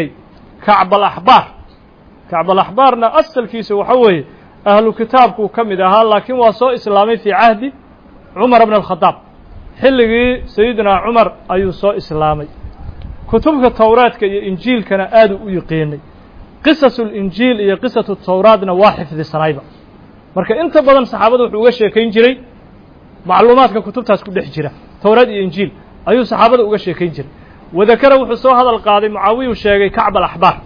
كعب الأحبارنا أصل كيس وحوي أهل كتابك كمدة لكن وصو إسلامي في عهد عمر بن الخطاب حلقي سيدنا عمر أيو سو إسلامي كتبك التوراة كي إنجيل كان آدو يقيني قصص الإنجيل هي قصة التوراة واحد في السنايبة marka inta badan saxaabadu wuxuu uga sheekayn jiray macluumaadka kutubtaas ku dhex jira tawraad iyo injiil ayuu saxaabadu uga sheekayn jiray wadakara wuxuu soo hadal qaaday mucaawiya uu sheegay kacb al-ahbar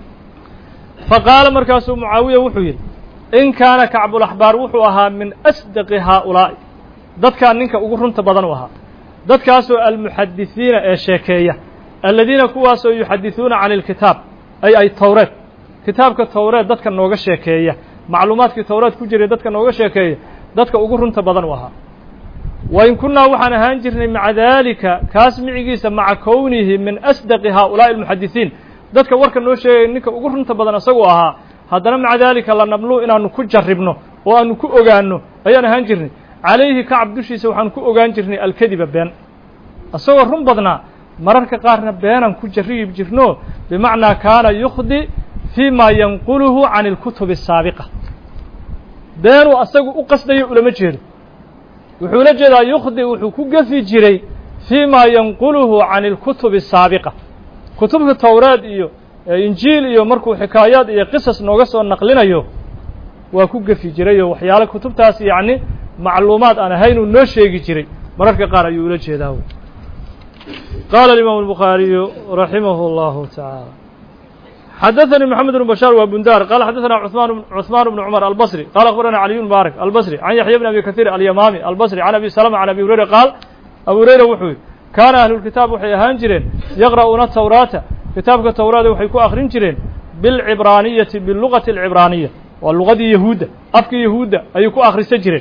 faqaala markaasuu mucaawiya wuxuu yiri in kaana kacb al-ahbar wuxuu ahaa min asdaqi haulaa dadka ninka ugu runta badan u ahaa dadkaasoo almuhaddithiina ee sheekeeya alladina kuwaasoo yuhaddithuuna can alkitaab ay tawraad kitaabka tawraad dadka nooga sheekeeya macluumaadkii tawraad ku jiray dadka nooga sheekeeya dadka ugu runta badan u ahaa wa in kunna waxaan ahaan jirnay maca dalika kaas micigiisa maca kownihi min asdaqi haulaa almuhaddithiin dadka warka noo sheegay ninka ugu runta badan asagoo ahaa haddana maca dalika la nablu inaanu ku jarribno oo aanu ku ogaano ayaan ahaan jirnay عليه كعب دشيسه waxaan ku ogaan jirnay alkadiba been asagoo run badnaa mararka qaarna beenan ku jarrib jirno bimaana kaana yukhdi fima yanquluhu an alkutub as-sabiqa beenu asagu u qasdayo ulama jeedo wuxuu la jeedaa yukhdi wuxuu ku gafi jiray fima yanquluhu an alkutub as-sabiqa kutubta tawraad iyo injiil iyo markuu xikaayad iyo qisas nooga soo naqlinayo waa ku gafi jiray waxyaalo kutubtaas yaani معلومات أنا هين النشيء جري مرة قال يولد شيء قال الإمام البخاري رحمه الله تعالى حدثني محمد بن بشار وبندار قال حدثنا عثمان بن عمر البصري قال أخبرنا علي بن بارك البصري عن يحيى بن أبي كثير اليمامي البصري عن أبي سلمة عن أبي هريرة قال أبو هريرة وحوي كان أهل الكتاب وحي هانجرين يقرؤون التوراة كتابك التوراة وحيكو آخرين جرين بالعبرانية باللغة العبرانية واللغة يهودة أفك يهودة أيكو آخر سجرين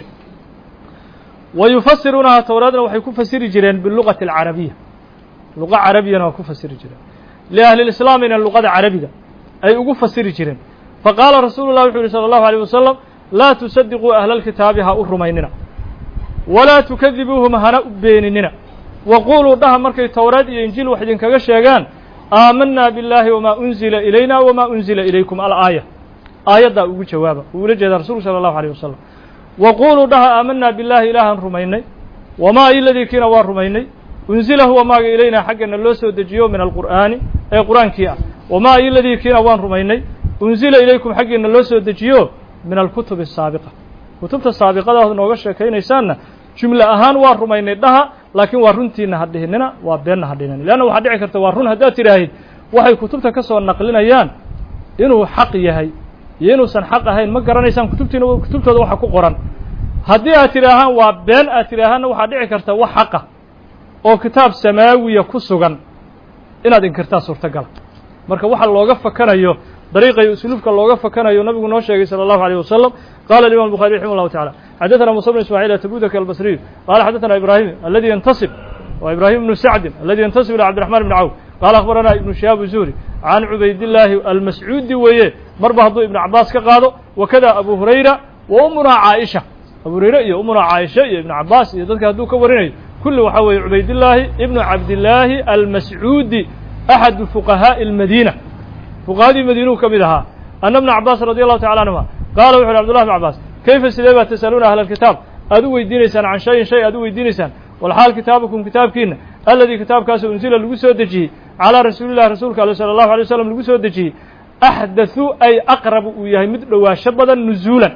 ويفسرونها توراة وحيكون فسر جيران باللغة العربية لغة عربية وكون فسر جيران لأهل الإسلام من اللغة العربية أي أكون فسر جيران فقال رسول الله صلى الله عليه وسلم لا تصدقوا أهل الكتاب هؤرميننا ولا تكذبوهم هنأ بيننا وقولوا ده مركي التوراة إنجيل واحد كغشيغان آمنا بالله وما أنزل إلينا وما أنزل إليكم الآية آية دا أقول جوابا ورجع رسول صلى الله عليه وسلم وقولوا ده آمنا بالله إلها رميني وما الذي كنا ورميني أنزله وما إلينا حقنا اللوسو دجيو من القرآن أي قرآن كيا وما الذي كنا ورميني أنزل إليكم حقنا اللوسو دجيو من الكتب السابقة كتب السابقة ده نوغش كينا يسانا جملة أهان ورميني ده لكن ورنتينا هدهننا وبيننا هدهننا لأنه واحد عكرت ورن هداتي راهيد وحي كتبتا كسو النقلنا يان إنه حق يهي ينوسن حق هاي ما قرانيسان كتبتooda waxa ku qoran hadii aad tiraahan waa been aad tiraahan waxa dhici karta wax xaq ah oo kitaab samaawiya ku sugan inaad inkirtaa suurtagal marka waxa looga fakanayo dariiqay usulubka looga fakanayo nabigu noo sheegay sallallahu alayhi wasallam qala al-imam bukhari rahimahullah ta'ala hadathana musa ibn isma'il at-tabudaki al-basri qala hadathana ibrahim alladhi yantasib wa ibrahim ibn sa'd alladhi yantasib ila abd الرحمن ibn awf قال أخبرنا ابن شهاب الزهري عن عبيد الله المسعودي ويه مربى هدو ابن عباس كقاضو وكذا أبو هريرة وأمنا عائشة أبو هريرة أمنا عائشة ابن عباس يدك هدوك وريني كل وحوي عبيد الله ابن عبد الله المسعودي أحد فقهاء المدينة فقهاء المدينة كبدها أن ابن عباس رضي الله تعالى عنهما قال وحول عبد الله بن عباس كيف سليبة تسألون أهل الكتاب أدوي دينيسان عن شيء أدوي دينيسان والحال كتابكم كتابكين الذي كتاب كاس أنزل لقسو دجي على رسول الله رسولك صلى الله عليه وسلم لقسو دجي أحدثوا أي أقرب وياهي مثل وشبدا نزولا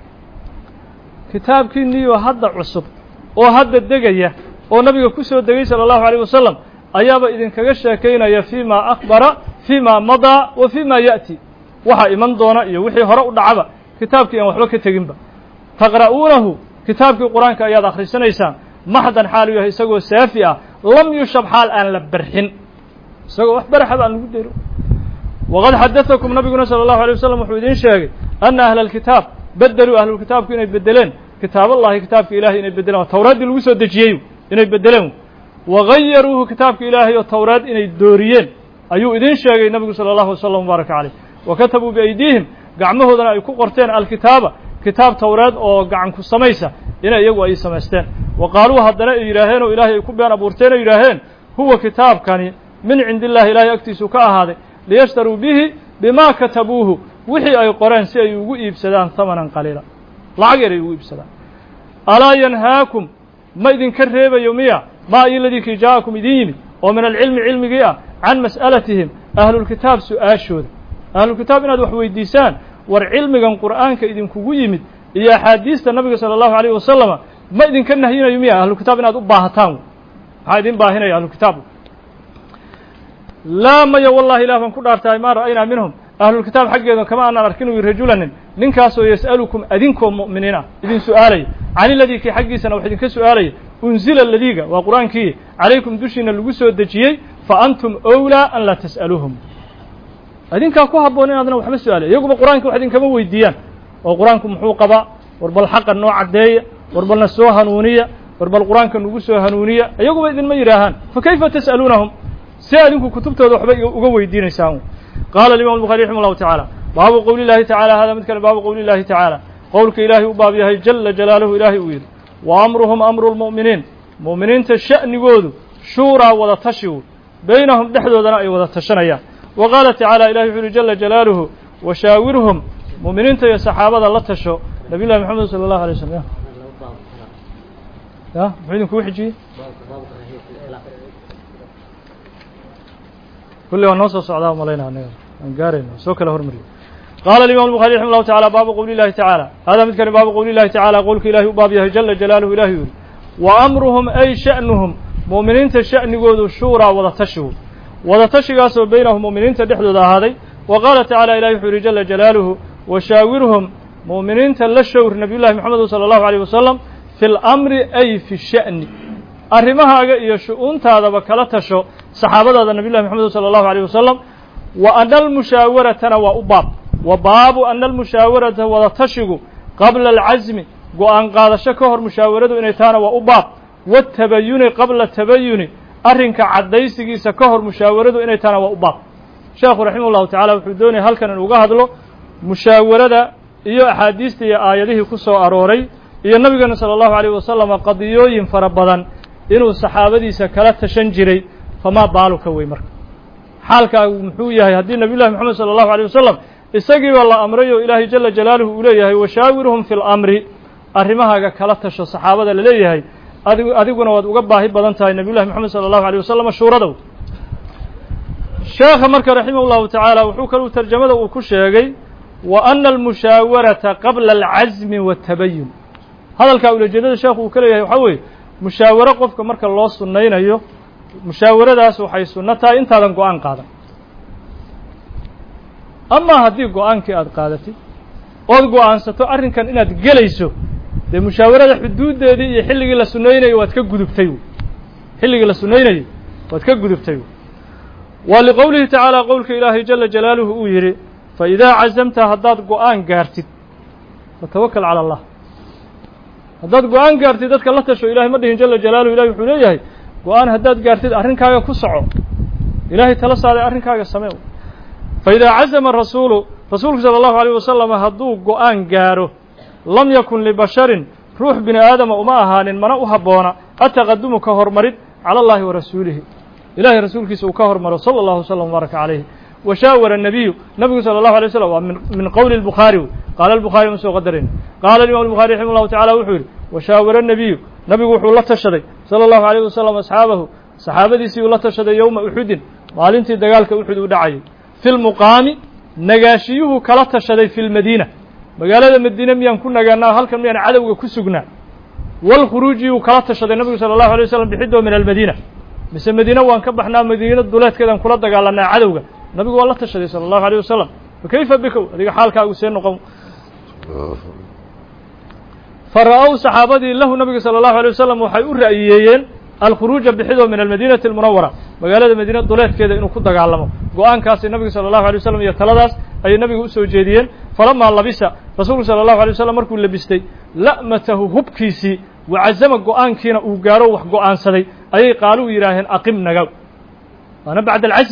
كتابكين لي وهذا عصب وهذا الدقية ونبي كسو الدقية صلى الله عليه وسلم أيابا إذن كغشا كينا فيما أخبر فيما مضى وفيما يأتي وحا إيمان دونا وحي هراء دعبا كتابك أن وحلوك تجنبا تقرؤونه كتابك القرآن كأياد آخر سنيسان محدا حاله يسقو سافئة لم يشب حال أن لبرحن سقو أحبر حال أن نقدره وقد حدثكم نبينا صلى الله عليه وسلم وحيدين شاقي أن أهل الكتاب بدلوا أهل الكتاب كأن يبدلين كتاب الله كتابك إلهي إن يبدلون التوراة الوسو دجيو إن يبدلون وغيروه كتابك إلهي والتوراة إن يدوريين أيو إذن شاقي النبي صلى الله عليه وسلم وبارك عليه وكتبوا بأيديهم قعمه ذنا يكون قرتين الكتابة كتاب توراة أو قعنك السميسة إن يجوا أي سمستين وقالوا هذنا إلهين وإلهي يكون بين أبورتين إلهين هو كتاب كان من عند الله لا يكتسوا كهذا ليشتروا به بما كتبوه وحي أي قرآن سيجوا يبسدان ثمنا قليلا لا غير يبسدان ألا ينهاكم ما إذن كرهب يوميا ما الذي جاءكم دين ومن العلم علم جاء عن مسألتهم أهل الكتاب سؤال شود أهل الكتاب إن هذا ويديسان والعلم عن القرآن كإذن كوجيمد يا حديث النبي صلى الله عليه وسلم ما إذن كنا هنا يوميا أهل الكتاب إن هذا باهتان هذين باهنا يا أهل الكتاب لا ما والله لا فنكون أرتاي ما رأينا منهم أهل الكتاب حقهم كما أن أركنوا رجلا ننكاسوا يسألكم أذنكم مؤمنين إذن سؤالي عن الذي في حق سنة وحد كسؤالي أنزل الذي وقرآن كي عليكم دشنا اللجوس والدجيي فأنتم أولى أن لا تسألوهم أذن كاكوها بونين هذا وحب السؤال يقول القرآن كواحد كم هو الديان وقرآنكم حوقبة وربل حق النوع الدية وربل نسوها هنونية وربل القرآن كنوجسها هنونية يقول إذن ما يراهن فكيف تسألونهم سألكم كتبت وحب وقوي الدين يساهم قال الإمام البخاري رحمه الله تعالى باب قول الله تعالى هذا مثل باب قول الله تعالى قولك إلهي وباب يهي جل جلاله إلهي وير وأمرهم أمر المؤمنين مؤمنين تشأن يقولوا شورى ولا تشوا بينهم دحدوا ذنائي ولا تشنيا وقال تعالى إلهي جل جلاله وشاورهم مؤمنين يا صحابة الله تشوا نبي الله محمد صلى الله عليه وسلم يا بعدين كوحجي كل يوم نص صعداء ملينا نقارن سوك له مري قال الإمام البخاري رحمه الله تعالى باب قول الله تعالى هذا مثل باب قول الله تعالى قولك إلهي وباب جل جلاله إلهي وأمرهم أي شأنهم مؤمنين الشأن يقولوا شورى ولا تشوا بينهم مؤمنين تدحدوا هذا وقال تعالى إلهي جل جلاله وشاورهم مؤمنين تلشور نبي الله محمد صلى الله عليه وسلم في الأمر أي في الشأن أرمها يشؤون هذا وكلتشوا صحابة النبي الله محمد صلى الله عليه وسلم وأن المشاورة وباب أن المشاورة ولا تشوا قبل العزم وأن قال شكهر مشاورة إنتانا وأباب والتبين قبل التبين أرنك عديسي سكهر مشاورة إنتانا وأباب شيخ رحمه الله تعالى وحدوني هل كان الوجهد له مشاورة إيو أحاديث آياته كسو أروري إيو النبي صلى الله عليه وسلم قضيوين فربضا إنو الصحابة سكالات تشنجري فما بالك ويمرك حالك محوية هدي النبي الله محمد صلى الله عليه وسلم استجيب الله أمره إلهي جل جلاله إليه وشاورهم في الأمر أرمها كالتش الصحابة لليه أذيقنا وقبها بدنتها النبي الله محمد صلى الله عليه وسلم الشورة الشيخ مرك رحمه الله تعالى وحوك له ترجمة وكشيغي وأن المشاورة قبل العزم والتبين هذا الكاول الجديد الشيخ وكله يحوي مشاورة قفك مرك الله سنين أيوه مشاورة داس وحي سنتها انت هذا قوان قادم أما هذه قوان كي قادتي أو قوان ستو أرن كان إنها تقليسو دي مشاورة حدود دي حلق لسنين واتكقدبتيو حلق لسنين واتكقدبتيو ولقوله تعالى قولك إلهي جل جلاله أويري فإذا عزمت هداد قوان قارتد فتوكل على الله هداد قوان قارتد دادك الله تشو إلهي مدهن جل جلاله إلهي حليه قوان هداد قارتد أرنكاga ku soco إلهي tala saaray أرنكاga sameeyo فإذا عزم الرسول صلى الله عليه وسلم هدو قوان قارو لم يكن لبشر روح بن آدم وما أهان من أهبونا التقدم كهرمرد على الله ورسوله إلهي رسولك سوكهرمر صلى الله وسلم وبارك عليه وشاور النبي صلى الله عليه وسلم من قول البخاري قال البخاري من سوى قدرين قال الإمام البخاري رحمه الله تعالى وحول وشاور النبي وحول الله تشري صلى الله عليه وسلم أصحابه صحابتي سي الله تشري يوم أحد maalintii dagaalka Uhud u dhacay fil muqaami nagaashiyuhu kala tashaday fil Madiina magaalada Madiina miyaan ku nagaanaa halkan miyaan cadawga ku sugnaa wal khuruujiyu kala tashaday nabiga sallallahu alayhi wasallam bixido min al Madiina mise Madiina waan ka baxnaa Madiina duleedkeedan kula dagaalanaa cadawga nabigu waa la tashaday sallallahu alayhi wasallam kayfa bikum adiga xaalkaagu seen noqon faraaw saxaabadii lahu nabiga sallallahu alayhi wasallam waxay u raayiyeen الخروج بحذو من المدينة المنورة مقالة مدينة دولات كذا إنه كنت قالمه قوان كاس النبي صلى الله عليه وسلم يتلدس أي النبي أسوى جديا فلما لبس رسول صلى الله عليه وسلم مركو لبستي لأمته هبكيسي وعزم قوان كينا وقارو قوان سدي أي قالوا يراهن أقم نقو أنا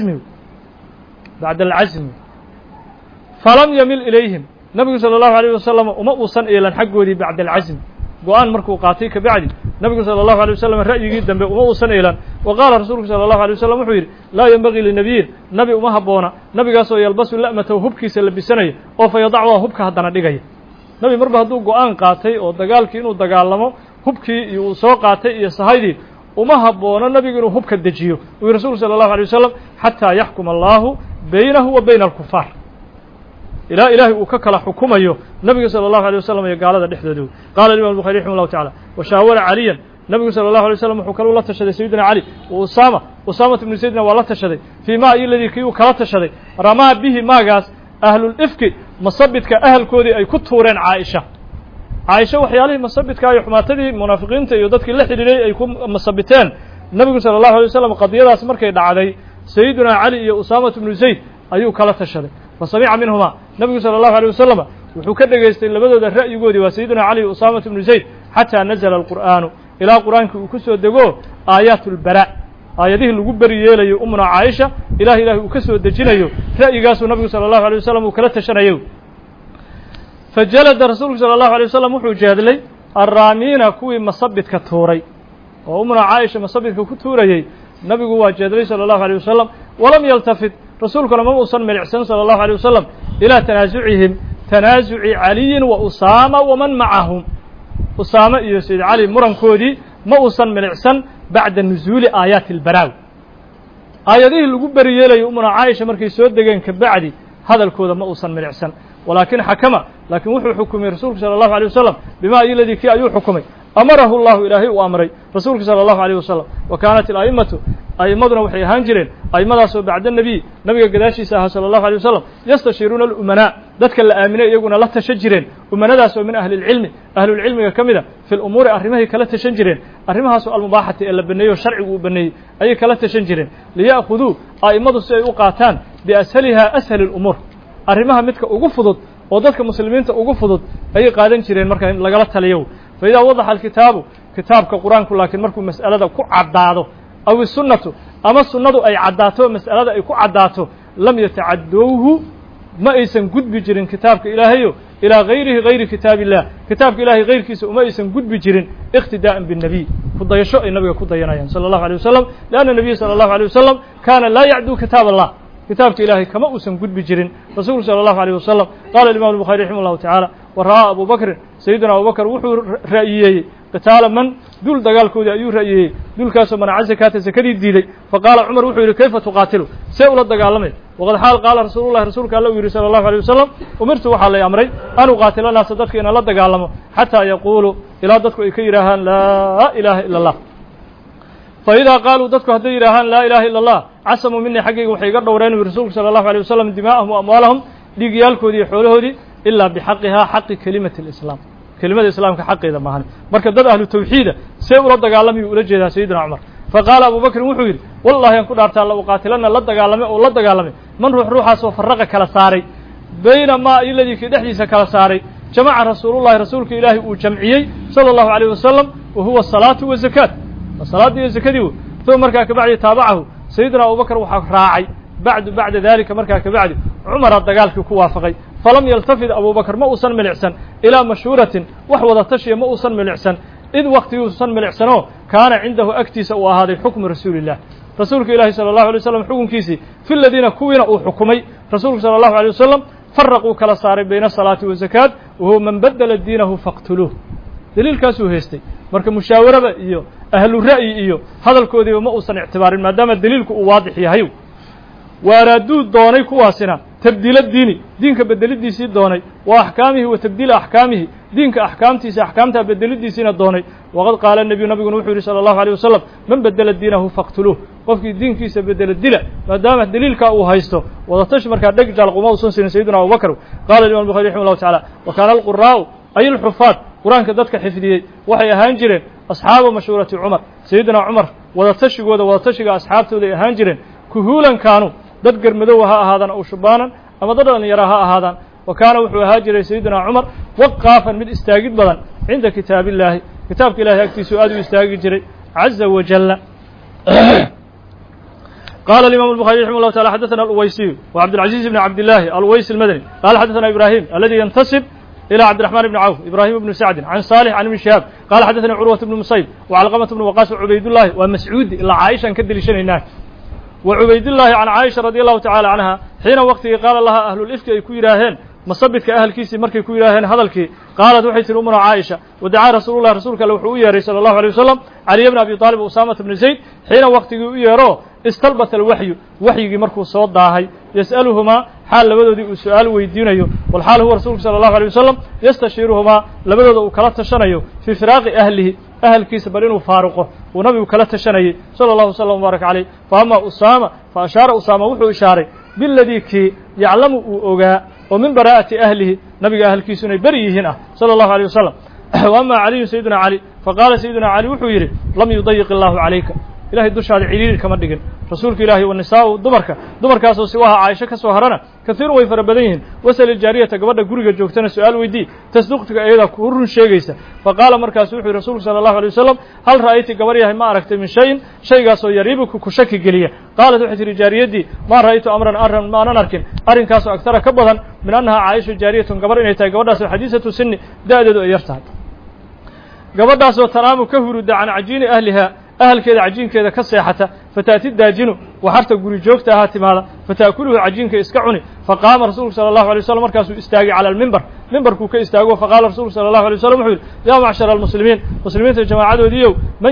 بعد العزم فلم يمل إليهم النبي صلى الله عليه وسلم ومأوصا إلى الحق ودي بعد العزم قوان مركو قاتيك بعدي النبي صلى الله عليه وسلم رأي جدا وموصن إلى وقال رسولك صلى الله عليه وسلم وحير لا ينبغي للنبي نبي وما هبونا نبي قاسو يلبسوا اللأمة وهبكي سلبسني أو فيضعوا هبكة هدنا دقايا نبي مربه دو قوان قاتي أو دقال كينو دقالمو هبكي يوسو قاتي يسهيدي وما هبونا نبي قالوا هبكة دجيو ورسول صلى الله عليه وسلم حتى يحكم الله بينه وبين الكفار إلى إلهي وككل حكومه النبي صلى الله عليه وسلم قال هذا دحدده قال الإمام البخاري رحمه الله تعالى وشاور عليا النبي صلى الله عليه وسلم وكل الله تشهد سيدنا علي وأسامة بن سيدنا والله تشهد فيما الذي كيو كلا تشهد رمى به ما قاس أهل الإفك مصبت كأهل كودي أي كتورين عائشة وحياله مصبت كأي حماتدي منافقين تيودتك الله حديدي أي كم مصبتين النبي صلى الله عليه وسلم قضية أسمر كيد علي سيدنا علي وأسامة بن زيد أيو كلا تشهد فسمع منهما النبي صلى الله عليه وسلم وحكد جيستين لبدو الرأي جودي وسيدنا علي وأسامة بن زيد حتى نزل القرآن إلى قرآنك وكسو الدقو آيات البراء آياته اللي قبر يلي أمنا عائشة إلهي وكسو الدجينيو رأي قاسو النبي صلى الله عليه وسلم وكلت شنيو فجلد رسول صلى الله عليه وسلم وحو جاد لي الرامين كوي مصبت كتوري وأمنا عائشة مصبت كتوري النبي قوى جاد لي صلى الله عليه وسلم ولم يلتفت رسولك لما وصل من الإحسان صلى الله عليه وسلم إلى تنازع علي وأسامة ومن معهم أسامة يسيد علي مرن كودي ما وصل من الإحسان بعد نزول آيات البراو آياته اللي قبر يلي أمنا عائشة مركي سود دقين كبعدي هذا الكود ما وصل من الإحسان ولكن حكم لكن وحو حكم رسولك صلى الله عليه وسلم بما الذي كي أيو حكمي أمره الله إلهي وأمري رسولك صلى الله عليه وسلم وكانت الأئمة أئمتنا وحي هانجرين أئمة بعد النبي قداشي ساها صلى الله عليه وسلم يستشيرون الأمناء ذاتك الآمناء يقولون لا تشجرين أمناء داسوا من أهل العلم كمذا في الأمور أرمها كلا تشجرين أرمها سؤال مباحة إلا بنيه والشرع وبنيه أي كلا تشجرين ليأخذوا أئمة سيقاتان بأسهلها أسهل الأمور أرمها متك أقفضت وذاتك مسلمين أقفضت أي قادن جرين مركا لقلتها اليوم فإذا وضح الكتاب كتاب كقرآن لكن مركو مسألة كعداده أو السنة أما السنة أي عداته مسألة أي كعداته لم يتعدوه ما يسن قد بجرين كتابك إلهي إلى غير كتاب الله كتابك إلهي غير كيس وما يسن قد بجرين اقتداء بالنبي كد يشاء النبي كد ينايا صلى الله عليه وسلم لأن النبي صلى الله عليه وسلم كان لا يعدو كتاب الله كتابك إلهي كما أسن قد بجرين رسول صلى الله عليه وسلم قال الإمام البخاري رحمه الله تعالى ورأى أبو بكر سيدنا أبو بكر وحو رأييه قتال من دول دقال كودي أيو رأييه دول كاسو من عزكاة زكري الديدي فقال عمر وحو كيف تقاتله سيئول الدقال وقد حال قال رسول الله رسولك الله صلى الله عليه وسلم أمرت وحال لي أمري أن أقاتل الناس ضدك إن الله دقال حتى يقولوا إلى ضدك إكيرهان لا إله إلا الله فإذا قالوا ضدك هديرهان لا إله إلا الله عصموا مني حقيقة وحيقر دورين ورسولك صلى الله عليه وسلم دماءهم وأموالهم لقيال كودي حوله دي إلا بحقها حق كلمة الإسلام كلمة الإسلام كحق إذا ما هن مركز ضد أهل التوحيد سيء رد قالمي ولجها سيدنا عمر فقال أبو بكر وحوير والله ينكون أرتال الله وقاتلنا لد قالمي أو لد قالمي من روحها سوف فرق كلا ساري بينما الذي كدحديث كلا ساري جمع رسول الله رسولك إلهي وجمعي صلى الله عليه وسلم وهو الصلاة والزكاة الصلاة والزكاة ثم مركز بعد تابعه سيدنا أبو بكر وحق راعي بعد ذلك مركز بعد عمر الدقال كوافقي falam yaltafid abubakr ma uusan milicsan ilaa mashhuuratin wax wada tashiya ma uusan milicsan id waqtiguusan milicsanoo kaana cindahu agtiisa uu ahaaday xukmu rasuuliillah rasuulka ilaahi sala allahu alay wasalam xukunkiisii fi ladiina kuwiina uu xukumay rasuulku sala allahu alay wasalam faraquu kala saaray bayna asalaati wazakaat wahuwa man badela diinahu faqtuluuh daliilkaasuu haystay marka mushaawarada iyo ahlu ra'yi iyo hadalkoodiiba ma uusan ictibaarin maadaama daliilku uu waadix yahay wa araaduu doonay kuwaasina tabdiila diini diinka bedelidiisii doonay wa axkaamihi wa tabdiila axkaamihi diinka axkaamtiisa axkaamtaa bedelidiisiina doonay waqad qaala nebiyu nabiguna wuxuu yihi sala allahu alيyه wasalam man bedela diinahu faqtuluuh qofkii diinkiisa bedela dila maadaama daliilkaa uu haysto wadatashi markaa dheg jaalquma uusan sirin sayidina abubakr qala imam bukhari raximah llahu tacala wa kaana alquraa'u ay alxufaad qur-aanka dadka xifdiyey waxay ahaan jireen asxaaba mashhuurati cumar sayidina cumar wadatashiga asxaabtooday ahaan jireen kuhuulan kaanu dad garmadowa ha ahaadaan aw shubaanan ama dad dhalinyara ha ahaadaan wa kaana wuxuu ahaa jiray sayidina cumar waqaafan mid istaagid badan cinda kitaabillaahi kitaabka ilahay agtiisuu aad u istaagi jiray caza wajalla قال الإمام البخاري رحمه الله تعالى حدثنا الأويسي وعبد العزيز بن عبد الله الأويسي المدني قال حدثنا إبراهيم الذي ينتسب إلى عبد الرحمن بن عوف إبراهيم بن سعد عن صالح عن ابن شهاب قال حدثنا عروة بن مصيب وعلقمة بن وقاص وعبيد الله ومسعود إلا عائشة كدل شن هناك وعبيد الله عن عائشة رضي الله تعالى عنها حين وقته قال لها أهل الإفك يكويراهن مصبتك أهل كيسي مركي كويراهن هذا الكي قالت وحيت أمنا عائشة ودعا رسول الله رسولك لو حوية صلى الله عليه وسلم علي بن أبي طالب وأسامة بن زيد حين وقته يراه استلبت الوحي وحي مركو صوت داهي يسألهما حال لبدودي سؤال ويدينيو والحال هو رسولك صلى الله عليه وسلم يستشيرهما لبدودي وكلات تشنيو في فراق أهل كيس برينو فارقه ونبي وكلات تشنيو صلى الله وسلم وبارك عليه فأما أسامة فأشار أسامة وحو إشاري بالذي كي يعلم أوغا ومن براءة أهله نبي أهل كيسوني بريهنا صلى الله عليه وسلم وأما علي سيدنا علي فقال سيدنا علي وحو يري لم يضيق الله عليك إلهي دوش هذا عرير كما دقن رسولك إلهي والنساء دمرك أسو سواها عائشة كسوهرنا كثير ويفر بديهن وسأل الجارية قبل قرق جوكتنا سؤال ويدي تصدقتك أيضا كورن شيء فقال مركز وحي رسول صلى الله عليه وسلم هل رأيت قبريها ما أركت من شيء قاسو يريبك كشك قلية قالت وحي الجارية دي ما رأيت أمرا ما نركن أرن كاسو أكثر كبضا من أنها عائشة جارية قبرين يتاي قبرها حديثة سن دادد يرتهد قبرها سو تنام كهر عن عجين أهلها أهل كذا عجين كذا كالسيحة فتأتي الداجن وحرت قري جوكتها هاتمالا فتأكله عجين كإسكعني فقام رسول صلى الله عليه وسلم مركز استاقي على المنبر كوكا استاقوه فقال رسول صلى الله عليه وسلم حول يا معشر المسلمين الجماعة ديو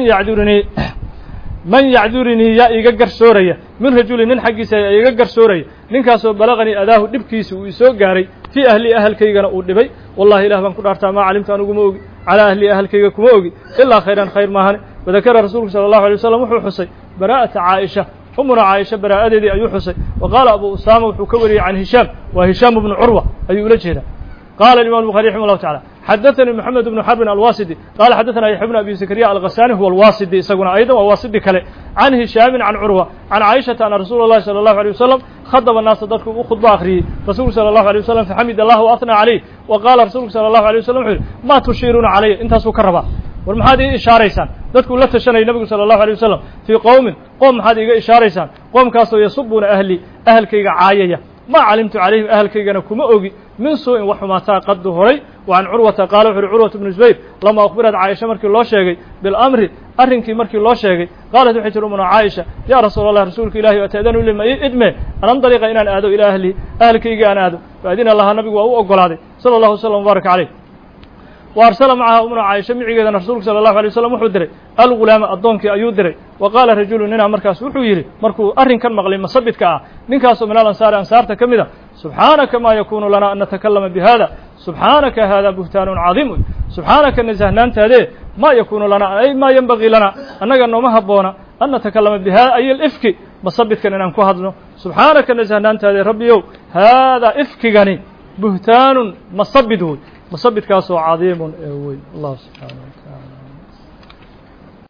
من يعذرني يا إيقاقر سوريا من رجل ننحقي سيا إيقاقر سوريا ننكاسو بلغني أداه دبكيس ويسوق قاري في أهل كيغانا أودبي والله إله من كنت أرتا ما علمت أنه قموغي على أهل كيغا كموغي إلا خيرا خير ماهن وذكر رسول صلى الله عليه وسلم وحو حسي براءة عائشة أمنا عائشة براءة دي أيو حسي وقال أبو أسامة وحو كوري عن هشام وهشام بن عروة أيو لجهنا قال الإمام البخاري رحمه الله تعالى حدثني محمد بن حرب الواسدي قال حدثنا يحيى بن أبي زكريا الغساني هو الواسدي سقنا أيضا وواسدي كله عن هشام عن عروة عن عائشة أن رسول الله صلى الله عليه وسلم خطب الناس ضدكم وخطبة آخره رسول صلى الله عليه وسلم فحمد الله وأثنى عليه وقال رسول صلى الله عليه وسلم ما تشيرون عليه انت سكربا والمحادي إشاريسان ذاتكم لا تشني النبي صلى الله عليه وسلم في قوم محادي إشاريسان قوم كاسوا يصبون أهل كيغا عاية ما علمت عليهم أهل كيغا كما أوغي من سوء وحماتا قد هري وعن عروة قال عروة بن زبير لما أخبرت عائشة مركي الله شيغي بالأمر أرنكي مركي الله شيغي قالت وحيت رمنا عائشة يا رسول الله رسولك إلهي وتأذنوا لما إدمي أن انطلق إن آدوا إلى أهل كيغا أن آدوا فأذن الله النبي وهو أقول هذا صلى الله عليه وسلم وبارك عليه وأرسل معها أمنا عائشة معيقا رسولك صلى الله عليه وسلم وحدري الغلام الضونك أيودري وقال رجل ننا مركز وحويري مركو أرن كان مغلي مصبتك ننكاس من الأنصار أنصارت كمذا سبحانك ما يكون لنا أن نتكلم بهذا سبحانك هذا بهتان عظيم سبحانك نزهنان تهديه ما يكون لنا أي ما ينبغي لنا أنك أنه مهبونا أن نتكلم بهذا أي الإفك مصبتك ننكو هذا سبحانك نزهنان تهديه ربي هذا إفك غني بهتان مصبته مصبت كاسو عظيم الله سبحانه وتعالى